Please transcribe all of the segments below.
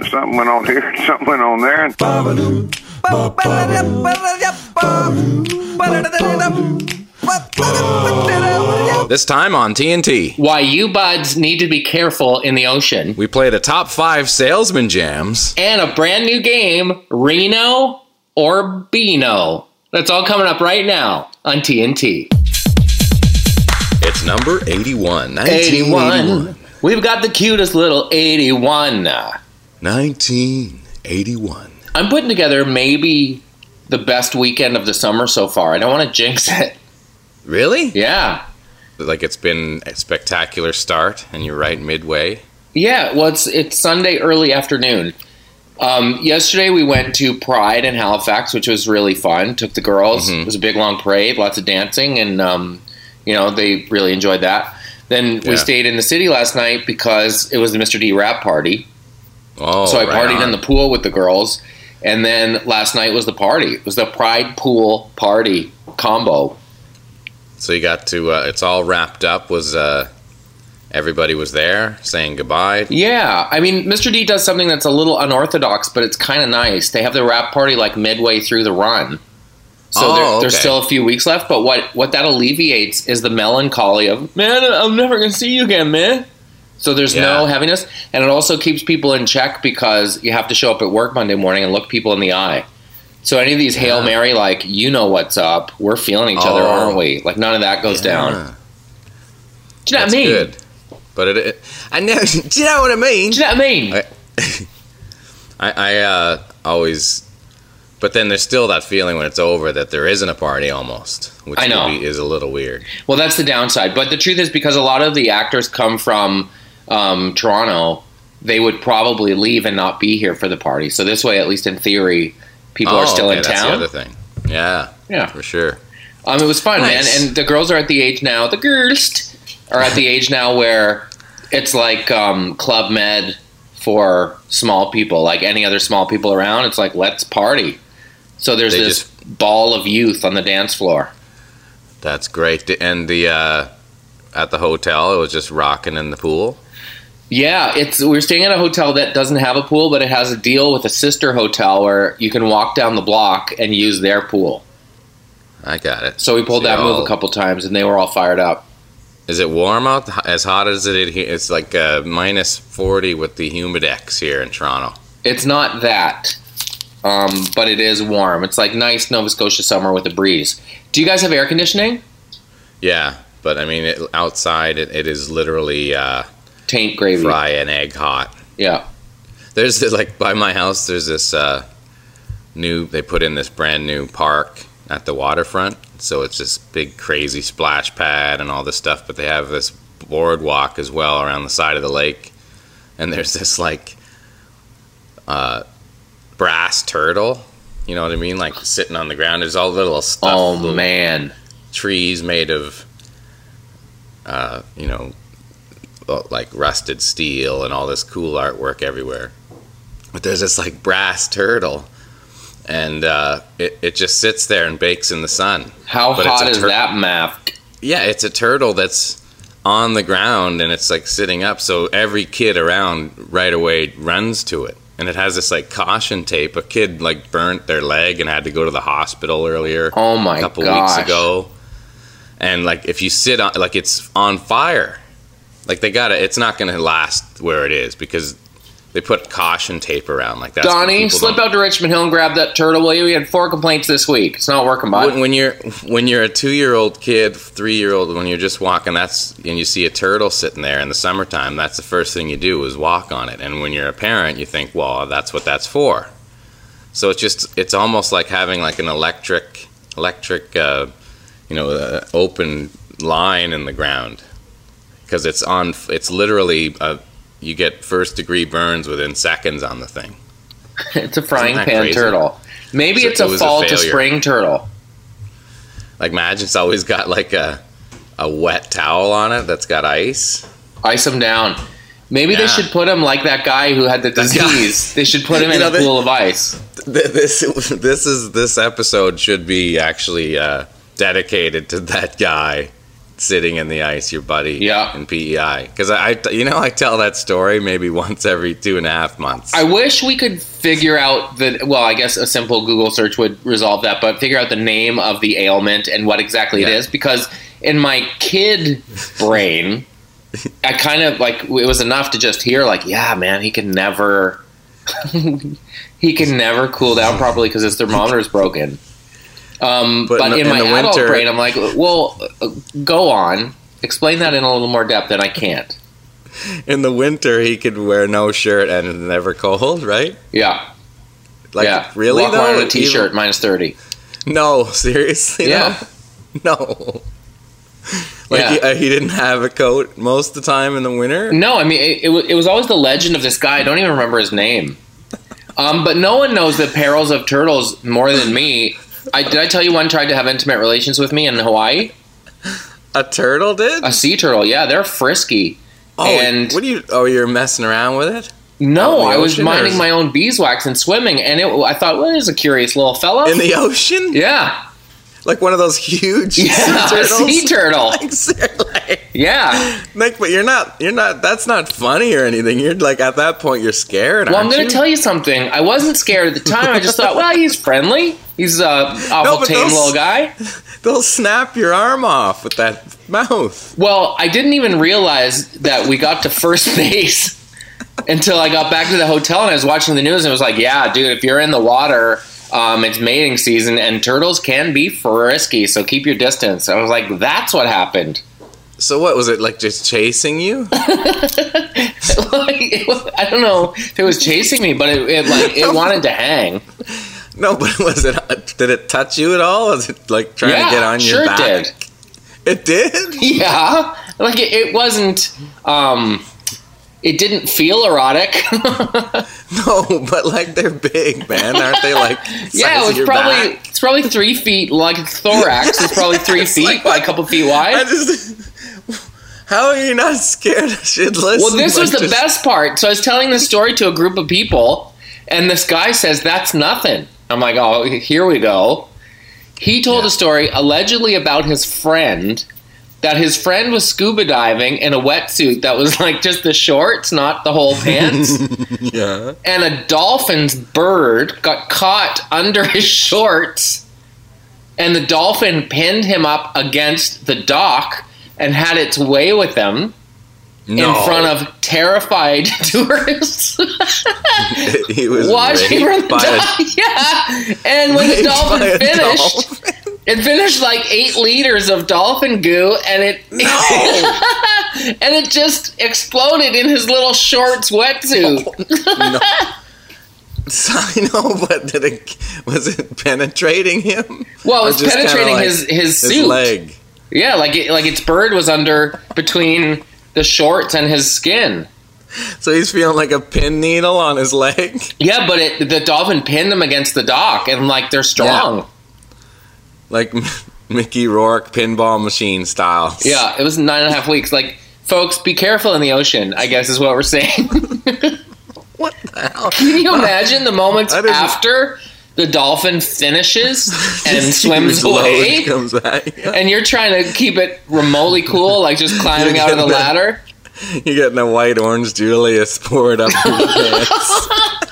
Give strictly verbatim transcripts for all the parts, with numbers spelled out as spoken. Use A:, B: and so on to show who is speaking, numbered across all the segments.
A: something went on here, something went on there. And
B: this time on T N T.
C: Why you buds need to be careful in the ocean.
B: We play the top five salesman jams.
C: And a brand new game, Reno or Beano. That's all coming up right now on T N T.
B: It's number eighty-one.
C: eighty-one. We've got the cutest little eighty-one.
B: nineteen eighty-one.
C: I'm putting together maybe the best weekend of the summer so far. I don't want to jinx it.
B: Really?
C: Yeah.
B: Like it's been a spectacular start and you're right midway?
C: Yeah, well, it's, it's Sunday early afternoon. Um, yesterday we went to Pride in Halifax, which was really fun. Took the girls. Mm-hmm. It was a big, long parade, lots of dancing, and, um, you know, they really enjoyed that. Then we yeah. stayed in the city last night because it was the Mister D wrap party.
B: Oh,
C: so I
B: right
C: partied
B: on.
C: in the pool with the girls. And then last night was the party. It was the Pride Pool Party combo.
B: So you got to, uh, it's all wrapped up. Was uh, everybody was there saying goodbye?
C: Yeah. I mean, Mister D does something that's a little unorthodox, but it's kind of nice. They have the wrap party like midway through the run. So
B: oh,
C: there,
B: okay.
C: there's still a few weeks left. But what, what that alleviates is the melancholy of, man, I'm never going to see you again, man. So there's yeah. no heaviness. And it also keeps people in check because you have to show up at work Monday morning and look people in the eye. So any of these yeah. Hail Mary, like, you know what's up. We're feeling each oh. other, aren't we? Like, none of that goes yeah. down. Do you know
B: That's
C: what I mean?
B: Good. But it, it, I know. Do you know what I mean?
C: Do you know what I mean?
B: I, I, I uh, always. But then there's still that feeling when it's over that there isn't a party almost, which
C: I know.
B: Maybe is a little weird.
C: Well, that's the downside. But the truth is, because a lot of the actors come from um, Toronto, they would probably leave and not be here for the party. So this way, at least in theory, people
B: oh,
C: are still
B: okay,
C: in
B: that's
C: town.
B: That's the other thing. Yeah.
C: Yeah.
B: For sure.
C: Um, it was fun,
B: nice.
C: man. And the girls are at the age now, the girls are at the age now where it's like um, Club Med for small people, like any other small people around. It's like, let's party. So there's they this just, ball of youth on the dance floor.
B: That's great. And the uh, at the hotel, it was just rocking in the pool.
C: Yeah, it's we're staying at a hotel that doesn't have a pool, but it has a deal with a sister hotel where you can walk down the block and use their pool.
B: I got it.
C: So we pulled
B: so
C: that move
B: all,
C: a couple times, and they were all fired up.
B: Is it warm out? As hot as it is? It's like uh, minus forty with the humidex here in Toronto.
C: It's not that, um, but it is warm. It's like nice Nova Scotia summer with a breeze. Do you guys have air conditioning?
B: Yeah, but I mean, it, outside it, it is literally... Uh,
C: taint gravy.
B: Fry an egg hot.
C: Yeah.
B: There's like by my house. There's this uh, new. They put in this brand new park at the waterfront. So it's this big crazy splash pad and all this stuff. But they have this boardwalk as well around the side of the lake. And there's this like uh, brass turtle. You know what I mean? Like sitting on the ground. There's all little stuff.
C: Oh
B: little
C: man.
B: Trees made of, uh, you know. like rusted steel and all this cool artwork everywhere. But there's this like brass turtle and uh, it, it just sits there and bakes in the sun.
C: How
B: but
C: hot
B: tur-
C: is that, Mav?
B: Yeah, it's a turtle that's on the ground and it's like sitting up, so every kid around right away runs to it. And it has this like caution tape. A kid like burnt their leg and had to go to the hospital earlier.
C: Oh my
B: a couple
C: gosh.
B: weeks ago. And like if you sit on, like it's on fire. Like they gotta, it's not gonna last where it is because they put caution tape around. Like that.
C: Donnie, slip out to Richmond Hill and grab that turtle, will you? We had four complaints this week. It's not working, bud.
B: When, when you're when you're a two year old kid, three year old, when you're just walking, that's and you see a turtle sitting there in the summertime. That's the first thing you do is walk on it. And when you're a parent, you think, well, that's what that's for. So it's just it's almost like having like an electric electric, uh, you know, uh, open line in the ground. Because it's on, it's literally, uh, you get first degree burns within seconds on the thing.
C: It's a frying pan
B: crazy? Turtle.
C: Maybe
B: so
C: it's a
B: it
C: fall
B: a
C: to spring turtle.
B: Like imagine it's always got like a a wet towel on it that's got ice.
C: Ice them down. Maybe yeah. they should put him like that guy who had the disease. They should put him in know, a pool of ice.
B: This this is this episode should be actually uh, dedicated to that guy. sitting in the ice, your buddy
C: Yeah.
B: in P E I. Because I, I, you know, I tell that story maybe once every two and a half months.
C: I wish we could figure out the, well, I guess a simple Google search would resolve that, but figure out the name of the ailment and what exactly
B: Yeah.
C: it is, because in my kid brain, I kind of, like, it was enough to just hear, like, yeah, man, he can never, he can never cool down properly because his thermometer is broken. Um, but,
B: But in-
C: in,
B: in
C: my
B: the
C: adult
B: winter-
C: brain, I'm like, well, uh, go on. Explain that in a little more depth, and I can't.
B: In the winter, he could wear no shirt and it's never cold, right?
C: Yeah.
B: Like,
C: yeah.
B: really,
C: Walk
B: though?
C: around in a t-shirt,
B: Even-
C: minus thirty.
B: No, seriously?
C: Yeah.
B: No. No. Like,
C: Yeah.
B: he, uh, he didn't have a coat most of the time in the winter?
C: No, I mean, it, it, wa- it was always the legend of this guy. I don't even remember his name. Um, but no one knows the perils of turtles more than me. I, did I tell you one tried to have intimate relations with me in Hawaii?
B: A turtle did?
C: A sea turtle, yeah, they're frisky.
B: oh,
C: and
B: what do you... Oh, you're messing around with it?
C: no,
B: out in the
C: I was
B: ocean, or
C: minding
B: is-
C: my own beeswax and swimming, and it, I thought, well, he's a curious little fella.
B: In the ocean?
C: yeah,
B: Like one of those huge
C: yeah,
B: sea
C: a
B: turtles?
C: sea turtle.
B: Like, seriously.
C: Yeah.
B: Like, but you're not, you're not, that's not funny or anything. You're like, at that point, you're scared,
C: Well, I'm
B: aren't
C: going
B: you?
C: to tell you something. I wasn't scared at the time. I just thought, well, he's friendly. He's a awful
B: No, but
C: tame
B: those-
C: little guy.
B: They'll snap your arm off with that mouth.
C: Well, I didn't even realize that we got to first base until I got back to the hotel and I was watching the news and it was like, yeah, dude, if you're in the water, um, it's mating season and turtles can be frisky, so keep your distance. I was like, that's what happened.
B: So what, was it like just chasing you?
C: Like, it was, I don't know if it was chasing me, but it, it like it wanted to hang.
B: No, but was it, did it touch you at all? Was it like trying
C: Yeah,
B: to get on your
C: sure it
B: back?
C: did.
B: It did?
C: Yeah, like it, it wasn't. Um, it didn't feel erotic.
B: No, but like they're big, man. Aren't they like size
C: Yeah, it
B: of
C: was
B: your
C: probably
B: back?
C: it's probably three feet. Like its thorax is probably three
B: It's
C: feet
B: like-
C: by a couple feet
B: I
C: wide.
B: just... How are you not scared shitless?
C: Well, this
B: Like,
C: was the
B: just-
C: best part. So I was telling this story to a group of people, and this guy says that's nothing. I'm like, oh, here we go. He told
B: Yeah.
C: a story allegedly about his friend. That his friend was scuba diving in a wetsuit that was like just the shorts, not the whole pants.
B: Yeah.
C: And a dolphin's bird got caught under his shorts, and the dolphin pinned him up against the dock and had its way with him
B: No.
C: in front of terrified tourists
B: He was
C: watching from
B: raped
C: the
B: by a
C: dock. Yeah, and when the
B: raped by
C: dolphin
B: a
C: finished,
B: dolphin.
C: it finished like eight liters of dolphin goo, and it and it just exploded in his little shorts wetsuit.
B: No. So, I know, but did it, was it penetrating him?
C: Well,
B: Or
C: it's
B: just kinda
C: penetrating
B: like
C: his his
B: his
C: suit.
B: leg.
C: Yeah, like it, like its bird was under between the shorts and his skin.
B: So he's feeling like a pin needle on his leg.
C: Yeah, but it, the dolphin pinned him against the dock, and like they're strong.
B: Like Mickey Rourke pinball machine style.
C: Yeah, it was nine and a half weeks. Like, folks, be careful in the ocean, I guess is what we're saying.
B: What the hell?
C: Can you imagine the moments
B: I didn't-
C: after the dolphin finishes and
B: Just
C: swims
B: huge load
C: away?
B: Comes back. Yeah.
C: And you're trying to keep it remotely cool, like just climbing out of the
B: getting the-
C: ladder?
B: You're getting a white orange Julius poured up your pants.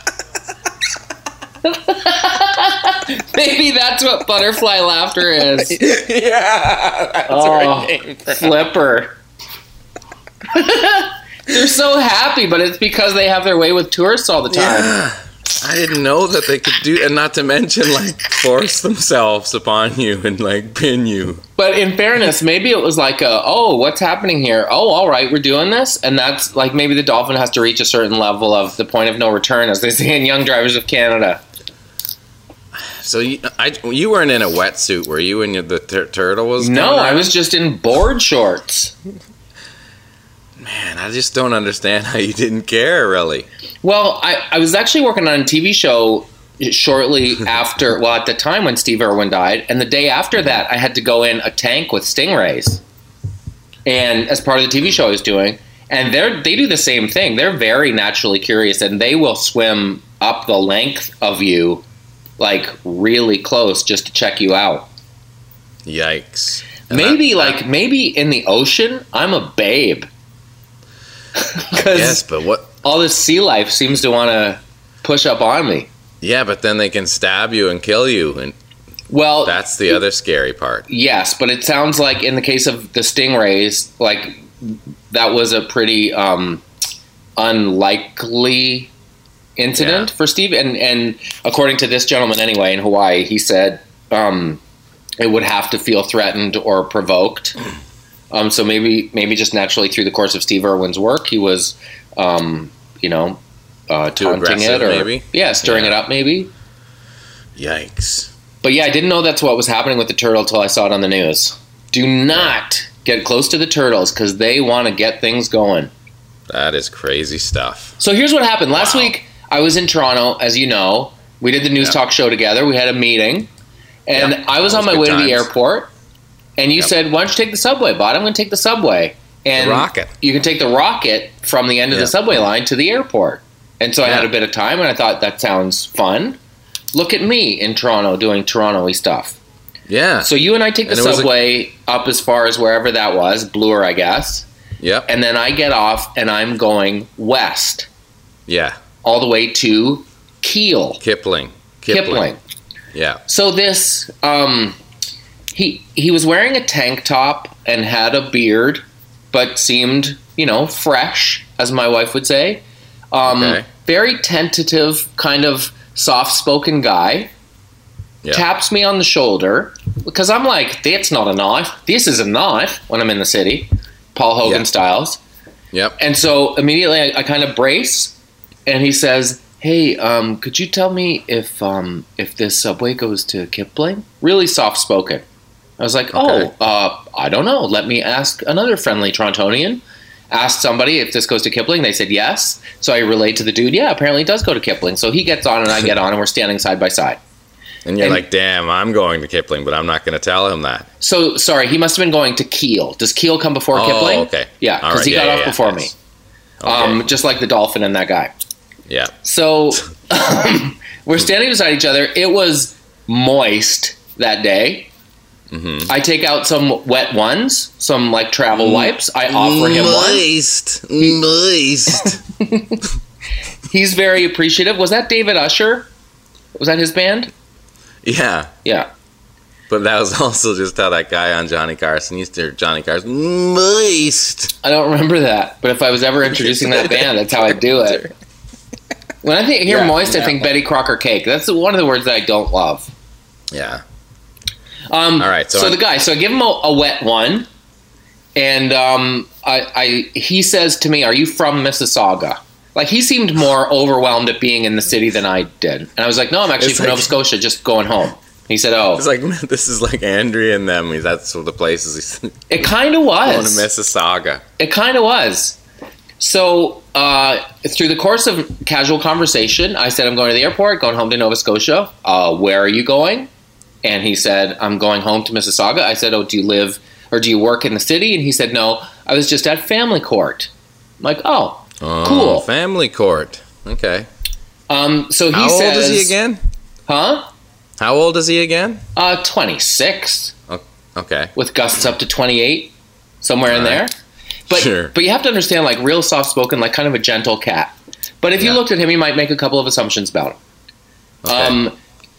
C: Maybe that's what butterfly laughter is.
B: Yeah. That's
C: Oh,
B: where it came from.
C: Flipper. They're so happy, but it's because they have their way with tourists all the time.
B: Yeah. I didn't know that they could do, and not to mention, like, force themselves upon you and, like, pin you.
C: But in fairness, maybe it was like, a, oh, what's happening here? Oh, all right, we're doing this. And that's like maybe the dolphin has to reach a certain level of the point of no return, as they say in Young Drivers of Canada.
B: So you, I, you weren't in a wetsuit, were you? When you, the tur- turtle was
C: No,
B: coming
C: I
B: out?
C: was just in board shorts.
B: Man, I just don't understand how you didn't care, really.
C: Well, I, I was actually working on a T V show shortly after, well, at the time when Steve Irwin died, and the day after that, I had to go in a tank with stingrays, and as part of the T V show I was doing, and they they do the same thing. They're very naturally curious, and they will swim up the length of you, like really close, just to check you out.
B: Yikes. And
C: maybe
B: that-
C: like
B: that-
C: maybe in the ocean, I'm a babe. Because
B: Yes, but what?
C: all this sea life seems to want to push up on me.
B: Yeah, but then they can stab you and kill you, and
C: Well,
B: that's the other scary part.
C: yes, but it sounds like in the case of the stingrays, like that was a pretty um, unlikely incident
B: Yeah.
C: for Steve. And, and according to this gentleman, anyway, in Hawaii, he said um, it would have to feel threatened or provoked. Um, so maybe maybe just naturally through the course of Steve Irwin's work, he was, um, you know, uh,
B: Too
C: taunting
B: aggressive,
C: it or
B: maybe?
C: yeah, stirring
B: Yeah.
C: it up, maybe.
B: Yikes!
C: But yeah, I didn't know that's what was happening with the turtle till I saw it on the news. Do not get close to the turtles because they want to get things going.
B: That is crazy stuff.
C: So here's what happened. Last
B: Wow.
C: week, I was in Toronto, as you know. We did the news
B: Yep.
C: talk show together. We had a meeting. And
B: Yep.
C: I was
B: That
C: on
B: was
C: my way
B: good
C: to the
B: times.
C: airport. And you
B: Yep.
C: said, why don't you take the subway, bud? I'm going to take the subway. And
B: The Rocket.
C: You can take the Rocket from the end of the
B: Yep.
C: subway line to the airport. And so I
B: Yeah.
C: had a bit of time, and I thought, that sounds fun. Look at me in Toronto doing Toronto-y stuff.
B: Yeah.
C: So you and I take the
B: And it was a-
C: subway up as far as wherever that was, Bloor, I guess.
B: Yep.
C: And then I get off and I'm going west,
B: Yeah.
C: all the way to Kiel,
B: Kipling.
C: Kipling.
B: Yeah.
C: So this, um, he he was wearing a tank top and had a beard, but seemed, you know, fresh, as my wife would say. Um,
B: Okay.
C: Very tentative, kind of soft-spoken guy.
B: Yeah.
C: Taps me on the shoulder because I'm like, that's not a knife. This is a knife when I'm in the city, Paul Hogan
B: Yeah.
C: styles.
B: Yep.
C: And so immediately I, I kind of brace, and he says, "Hey, um, could you tell me if um, if this subway goes to Kipling?" Really soft spoken. I was like,
B: Okay.
C: "Oh, uh, I don't know. Let me ask another friendly Torontonian." Asked somebody if this goes to Kipling. They said yes. So I relayed to the dude, "Yeah, apparently it does go to Kipling." So he gets on and I get on, and we're standing side by side.
B: And you're
C: and-
B: like, damn, I'm going to Kipling, but I'm not going to tell him that.
C: So sorry, he must have been going to Kiel. Does Kiel come before
B: Oh,
C: Kipling?
B: okay.
C: Yeah,
B: All
C: because
B: right.
C: he
B: Yeah,
C: got
B: yeah,
C: off
B: yeah.
C: before
B: Yes.
C: me.
B: Okay.
C: Um, just like the dolphin and that guy.
B: yeah.
C: So we're standing beside each other. It was moist that day.
B: Mm-hmm.
C: I take out some wet ones, some like travel wipes. I offer him one.
B: Moist. Moist.
C: He's very appreciative. Was that David Usher? Was that his band?
B: Yeah.
C: Yeah.
B: But that was also just how that guy on Johnny Carson used to Johnny Carson. Moist.
C: I don't remember that, but if I was ever introducing that band, that's how I do it. When I think hear
B: Yeah,
C: moist, I
B: yeah.
C: think Betty Crocker cake. That's one of the words that I don't love.
B: Yeah.
C: Um,
B: All right, so
C: So,
B: I'm-
C: the guy, so I give him a, a wet one, and um, I, I he says to me, "Are you from Mississauga?" Like he seemed more overwhelmed at being in the city than I did, and I was like, "No, I'm actually
B: It's
C: from
B: like-
C: Nova Scotia, just going home." He said, "Oh,
B: It's like, this is like Andrea and them. That's what the places he's
C: it kind of
B: going to
C: was.
B: Mississauga.
C: It kind of was." So uh, through the course of casual conversation, I said, "I'm going to the airport, going home to Nova Scotia. Uh, where are you going?" And he said, "I'm going home to Mississauga." I said, "Oh, do you live or do you work in the city?" And he said, "No, I was just at family court." I'm like, "Oh,
B: Oh,
C: cool."
B: Family court. Okay.
C: Um, so he
B: How
C: says,
B: old is he again?
C: Huh?
B: How old is he again?
C: Uh, twenty-six
B: Okay.
C: with gusts up to twenty-eight, somewhere in
B: All
C: there.
B: right.
C: But
B: Sure.
C: but you have to understand, like real soft spoken, like kind of a gentle cat. But if you
B: Yeah.
C: looked at him, you might make a couple of assumptions about him.
B: Okay.
C: Um,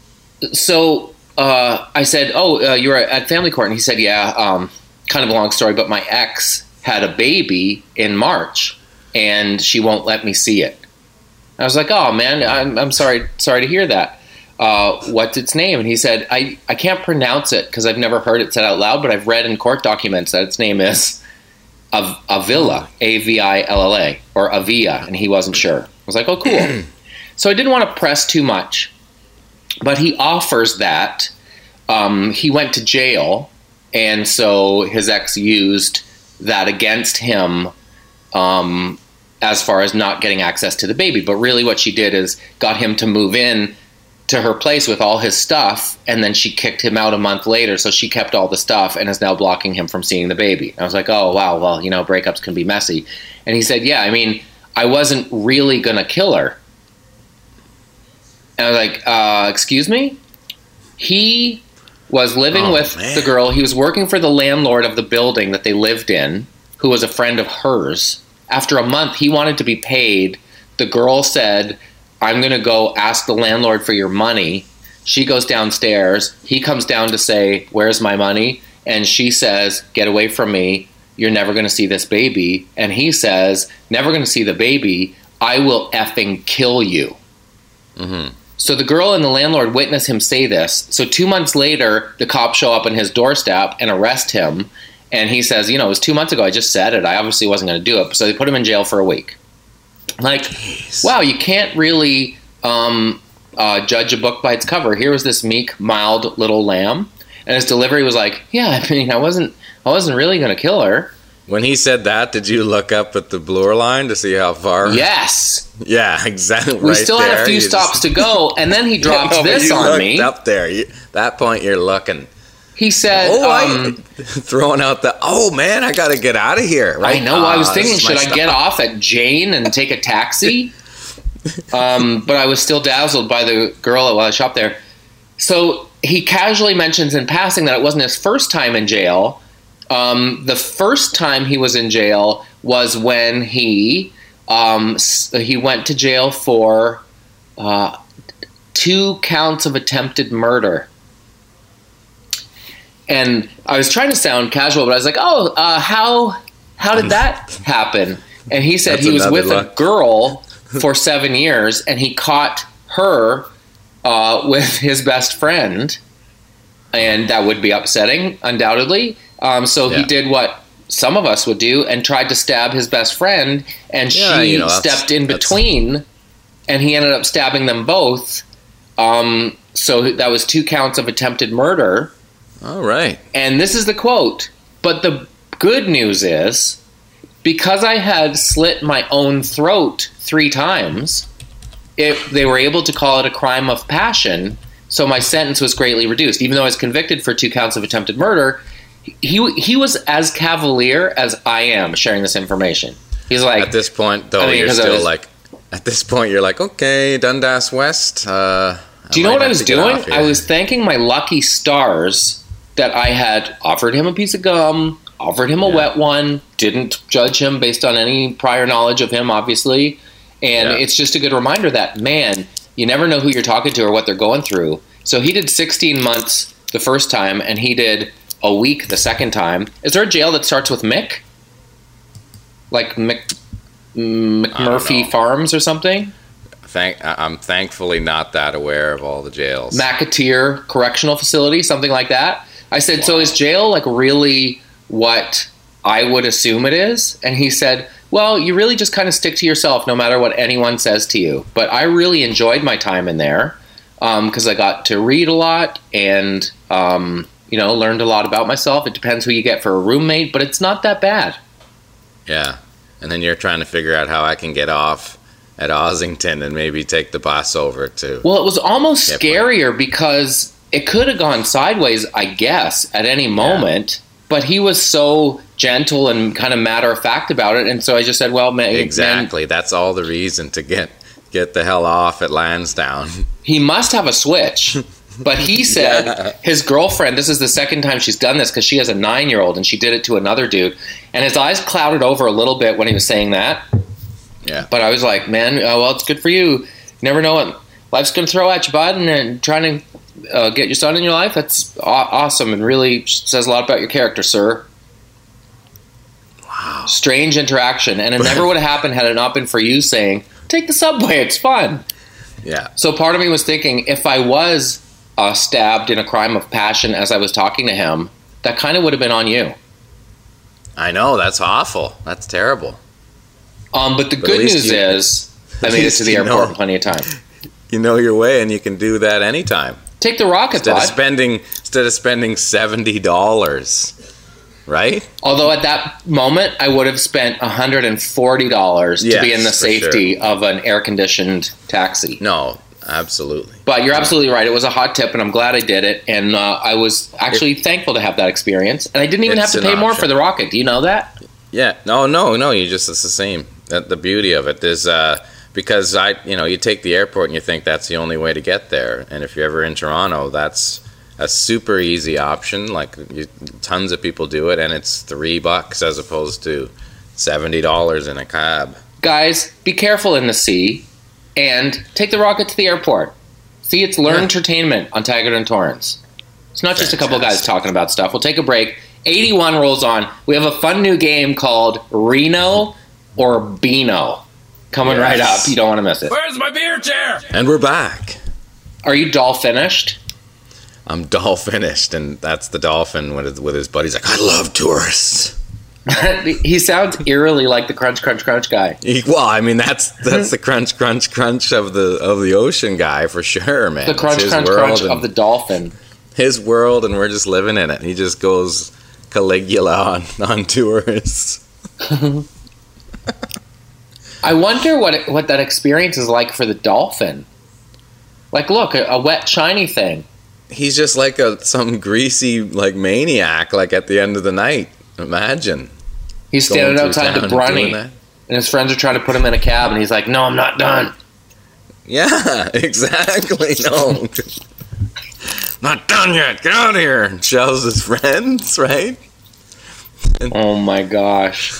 C: so uh, I said, "Oh, uh, you're at family court," and he said, "Yeah." Um, kind of a long story, but my ex had a baby in March, and she won't let me see it. I was like, "Oh man, I'm I'm sorry sorry to hear that. Uh, what's its name?" And he said, "I I can't pronounce it because I've never heard it said out loud, but I've read in court documents that its name is Av- Avila, A V I L L A, or Avia," and he wasn't sure. I was like, "Oh, cool." So I didn't want to press too much. But he offers that um, he went to jail, and so his ex used that against him um, as far as not getting access to the baby. But really what she did is got him to move in to her place with all his stuff, and then she kicked him out a month later, so she kept all the stuff and is now blocking him from seeing the baby. I was like, "Oh, wow, well, you know, breakups can be messy." And he said, "Yeah, I mean, I wasn't really going to kill her." And I was like, uh, excuse me? He was living
B: Oh,
C: with
B: man.
C: the girl. He was working for the landlord of the building that they lived in, who was a friend of hers. After a month, he wanted to be paid. The girl said, I'm going to go ask the landlord for your money. She goes downstairs. He comes down to say, where's my money? And she says, get away from me. You're never going to see this baby. And he says, never going to see the baby. I will effing kill you.
B: Mm-hmm.
C: So the girl and the landlord witness him say this. So two months later, the cops show up on his doorstep and arrest him. And he says, you know, it was two months ago. I just said it. I obviously wasn't going to do it. So they put him in jail for a week. Like,
B: Jeez.
C: wow, you can't really um, uh, judge a book by its cover. Here was this meek, mild little lamb. And his delivery was like, yeah, I mean, I wasn't, I wasn't really going to kill her.
B: When he said that, did you look up at the blur line to see how far?
C: Yes.
B: Yeah, exactly.
C: We
B: right
C: still
B: there.
C: had a few
B: You
C: stops
B: just-
C: to go. And then he drops
B: No, but
C: this
B: you
C: on
B: looked
C: me.
B: Up there, you, that point you're looking.
C: He said,
B: Oh,
C: um,
B: I, throwing out the. Oh man, I got to get out of here. Right?
C: I know. I was
B: Ah,
C: thinking,
B: this is
C: should
B: my
C: I
B: stop.
C: get off at Jane and take a taxi? um, but I was still dazzled by the girl while I shopped there. So he casually mentions in passing that it wasn't his first time in jail. Um, the first time he was in jail was when he um, s- he went to jail for uh, two counts of attempted murder. And I was trying to sound casual, but I was like, "Oh, uh, how how did that happen?" And he said
B: That's
C: he was
B: another
C: with
B: luck.
C: a girl for seven years, and he caught her uh, with his best friend, and that would be upsetting, undoubtedly. Um, so he
B: Yeah.
C: did what some of us would do and tried to stab his best friend, and
B: Yeah,
C: she
B: you know, that's-
C: stepped in
B: that's-
C: between, and he ended up stabbing them both. Um, so that was two counts of attempted murder.
B: All right.
C: And this is the quote. But the good news is, because I had slit my own throat three times, it, they were able to call it a crime of passion. So my sentence was greatly reduced. Even though I was convicted for two counts of attempted murder, he he was as cavalier as I am sharing this information. He's like,
B: At this point, though,
C: I mean,
B: you're
C: 'cause I
B: still
C: was-
B: like. At this point, you're like, okay, Dundas West. Uh,
C: do you know
B: might
C: what I
B: have
C: was
B: to get
C: doing?
B: off here.
C: I was thanking my lucky stars that I had offered him a piece of gum, offered him a
B: Yeah.
C: wet one, didn't judge him based on any prior knowledge of him, obviously. And
B: Yeah.
C: it's just a good reminder that, man, you never know who you're talking to or what they're going through. So he did sixteen months the first time, and he did a week the second time. Is there a jail that starts with Mick? Like Mc, McMurphy
B: know.
C: Farms or something?
B: Thank, I- I'm thankfully not that aware of all the jails.
C: McAteer Correctional Facility, something like that. I said, so is jail like really what I would assume it is? And he said, well, you really just kind of stick to yourself no matter what anyone says to you. But I really enjoyed my time in there because I got to read a lot and, um, you know, learned a lot about myself. It depends who you get for a roommate, but it's not that bad.
B: Yeah. And then you're trying to figure out how I can get off at Ossington and maybe take the bus over to.
C: Well, it was almost
B: Yeah,
C: scarier because it could have gone sideways, I guess, at any moment. But he was so gentle and kind of matter of fact about it, and so I just said, "Well, man,
B: Exactly. That's all the reason to get get the hell off at Lansdowne.
C: he must have a switch." But he said
B: Yeah.
C: his girlfriend, this is the second time she's done this because she has a nine-year-old and she did it to another dude, and his eyes clouded over a little bit when he was saying that.
B: Yeah.
C: But I was like, man, uh, well, it's good for you. You never know what life's going to throw at you, bud, and, and trying to uh, get your son in your life, that's aw- awesome and really says a lot about your character, sir.
B: Wow.
C: Strange interaction. And it never would have happened had it not been for you saying, take the subway, it's fun.
B: Yeah.
C: So part of me was thinking, if I was uh, stabbed in a crime of passion as I was talking to him, that kind of would have been on you.
B: I know. That's awful. That's terrible.
C: Um, but the
B: But at
C: good
B: least
C: news
B: you-
C: is, I
B: at
C: made it
B: least
C: to the
B: you
C: airport
B: know.
C: plenty of time.
B: You know your way, and you can do that anytime.
C: Take the rocket,
B: Instead
C: bud.
B: of spending instead of spending seventy dollars, right?
C: Although at that moment, I would have spent one hundred forty dollars to
B: Yes,
C: be in the
B: for
C: safety of an air-conditioned taxi.
B: No, absolutely.
C: But you're absolutely right. It was a hot tip, and I'm glad I did it. And uh, I was actually thankful to have that experience. And I didn't even have
B: It's
C: to
B: an
C: pay more
B: option.
C: for the rocket. Do you know that?
B: Yeah. No, no, no. You just it's the same. That the beauty of it is uh, because I, you know, you take the airport and you think that's the only way to get there. And if you're ever in Toronto, that's a super easy option. Like you, tons of people do it, and it's three bucks as opposed to seventy dollars in a cab.
C: Guys, be careful in the sea, and take the rocket to the airport. See, it's Learn
B: Yeah.
C: Entertainment on Taggart and Torrance. It's not just a couple
B: Fantastic.
C: guys talking about stuff. We'll take a break. eighty-one rolls on. We have a fun new game called Reno or Beano coming
B: Yes.
C: right up. You don't want to miss it.
D: Where's my beer chair?
B: And we're back.
C: Are you doll finished?
B: I'm doll finished, and that's the dolphin with his, with his buddies. Like, I love tourists.
C: He sounds eerily like the Crunch Crunch Crunch guy.
B: He, well, I mean, that's that's the crunch, crunch, crunch of the of the ocean guy for sure, man.
C: The
B: It's
C: Crunch
B: his
C: Crunch
B: world
C: Crunch
B: and-
C: of the dolphin.
B: his world, and we're just living in it. He just goes Caligula on, on tourists.
C: I wonder what it, what that experience is like for the dolphin. Like, look, a, a wet, shiny thing.
B: He's just like a some greasy like maniac. Like at the end of the night, imagine
C: He's
B: going
C: standing
B: through
C: outside the
B: town and doing
C: Brunny,
B: that.
C: and his friends are trying to put him in a cab, and he's like, "No, I'm not done."
B: Yeah, exactly. No, not done yet. Get out of here. And shoves his friends, right?
C: Oh my gosh.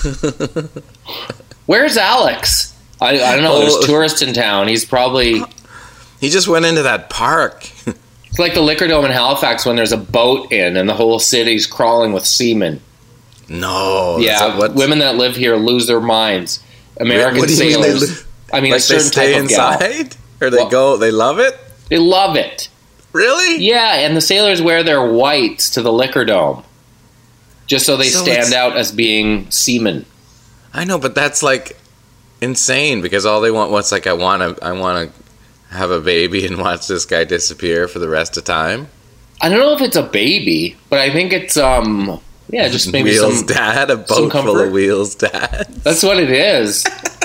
C: Where's Alex? I, I don't know.
B: Oh.
C: There's tourists in town. He's probably...
B: He just went into that park.
C: It's like the Liquor Dome in Halifax when there's a boat in and the whole city's crawling with seamen.
B: No.
C: yeah,
B: that's a- what's-
C: women that live here lose their minds. American
B: What do you mean they
C: sailors.
B: lo-
C: I mean,
B: like
C: a certain
B: they stay
C: type of gal.
B: inside, or they
C: Well-
B: go. They love it.
C: They love it.
B: Really?
C: Yeah, and the sailors wear their whites to the Liquor Dome. Just so they
B: So
C: stand
B: it's-
C: out as being seamen.
B: I know, but that's like insane because all they want. What's like I want to. I want to have a baby and watch this guy disappear for the rest of time.
C: I don't know if it's a baby, but I think it's, um... Yeah, just maybe
B: Wheels
C: some...
B: dad, a
C: some
B: boat full
C: comfort.
B: of Wheels dad.
C: That's what it is.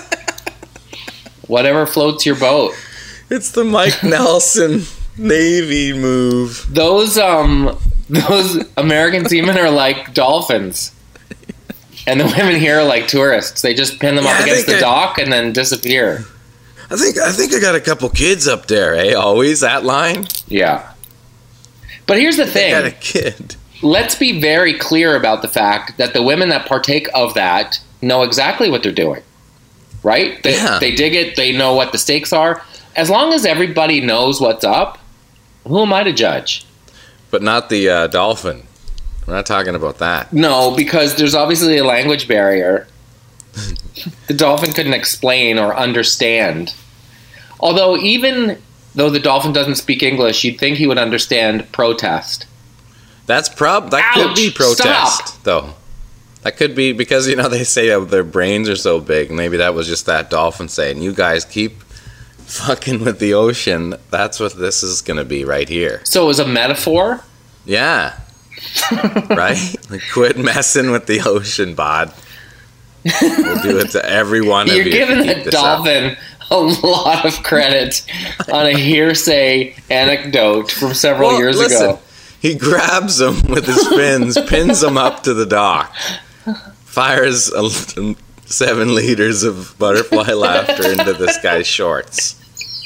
C: Whatever floats your boat.
B: It's the Mike Nelson Navy move.
C: Those um those American seamen are like dolphins. And the women here are like tourists. They just pin them
B: Yeah,
C: up
B: I
C: against
B: think
C: the
B: I-
C: dock and then disappear.
B: I think I think I got a couple kids up there. Eh? Always that line.
C: Yeah. But here's the
B: I got a
C: thing.
B: kid.
C: Let's be very clear about the fact that the women that partake of that know exactly what they're doing. Right? They,
B: Yeah.
C: they dig it. They know what the stakes are. As long as everybody knows what's up, who am I to judge?
B: But not the uh, dolphin. We're not talking about that.
C: No, because there's obviously a language barrier. The dolphin couldn't explain or understand. Although, even though the dolphin doesn't speak English, you'd think he would understand protest.
B: That's prob. That could
C: Ouch,
B: be protest,
C: stop.
B: though. That could be because you know they say uh, their brains are so big. Maybe that was just that dolphin saying, "You guys keep fucking with the ocean." That's what this is going to be right here.
C: So it was a metaphor?
B: Yeah. Right? Like, quit messing with the ocean, bod. We'll do it to every one of
C: You're
B: you.
C: giving
B: if you
C: the
B: keep this up.
C: dolphin a lot of credit on a hearsay anecdote from several
B: Well,
C: years
B: listen,
C: ago.
B: He grabs them with his fins, pins them up to the dock, fires a, seven liters of butterfly laughter into this guy's shorts,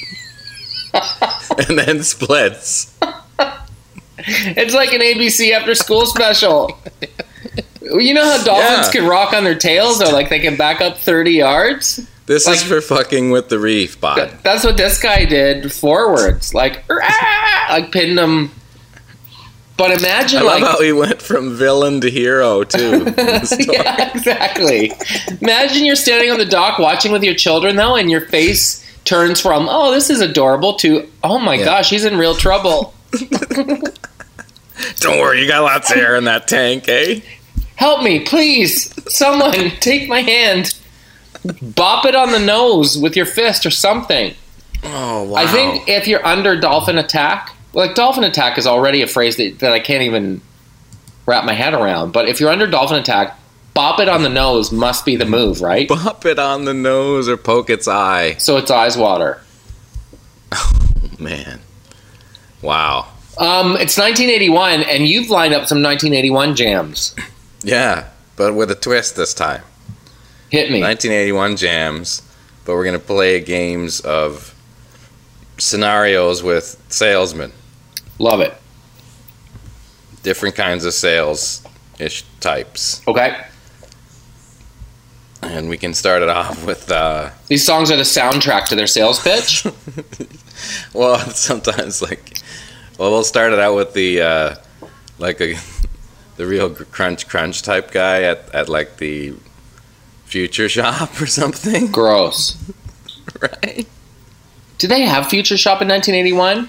B: and then splits.
C: It's like an A B C after school special. You know how dolphins
B: Yeah.
C: can rock on their tails or like they can back up thirty yards?
B: This
C: Like-
B: is for fucking with the reef, bod.
C: Th- That's what this guy did forwards. Like, "Rah!" like pinned him. But imagine
B: I love
C: like
B: how he went from villain to hero too. in the story.
C: yeah, exactly. Imagine you're standing on the dock watching with your children though, and your face turns from "oh, this is adorable" to "oh my
B: Yeah.
C: gosh, he's in real trouble."
B: Don't worry, you got lots of air in that tank, eh?
C: Help me, please! Someone take my hand, bop it on the nose with your fist or something.
B: Oh wow!
C: I think if you're under dolphin attack, like dolphin attack is already a phrase that, that I can't even wrap my head around. But if you're under dolphin attack, bop it on the nose must be the move, right?
B: bop it on the nose or poke its eye.
C: So it's eyes water.
B: Man, wow.
C: Um, it's nineteen eighty-one, and you've lined up some nineteen eighty-one jams.
B: Yeah, but with a twist this time.
C: Hit me.
B: nineteen eighty-one jams, but we're going to play games of scenarios with salesmen.
C: Love it.
B: different kinds of sales-ish types.
C: Okay.
B: And we can start it off with... Uh,
C: These songs are the soundtrack to their sales pitch?
B: well, sometimes, like... Well, we'll start it out with the, uh, like, a, the real crunch crunch type guy at, at, like, the Future Shop or something.
C: Gross.
B: Right?
C: Did they have Future Shop in nineteen eighty-one?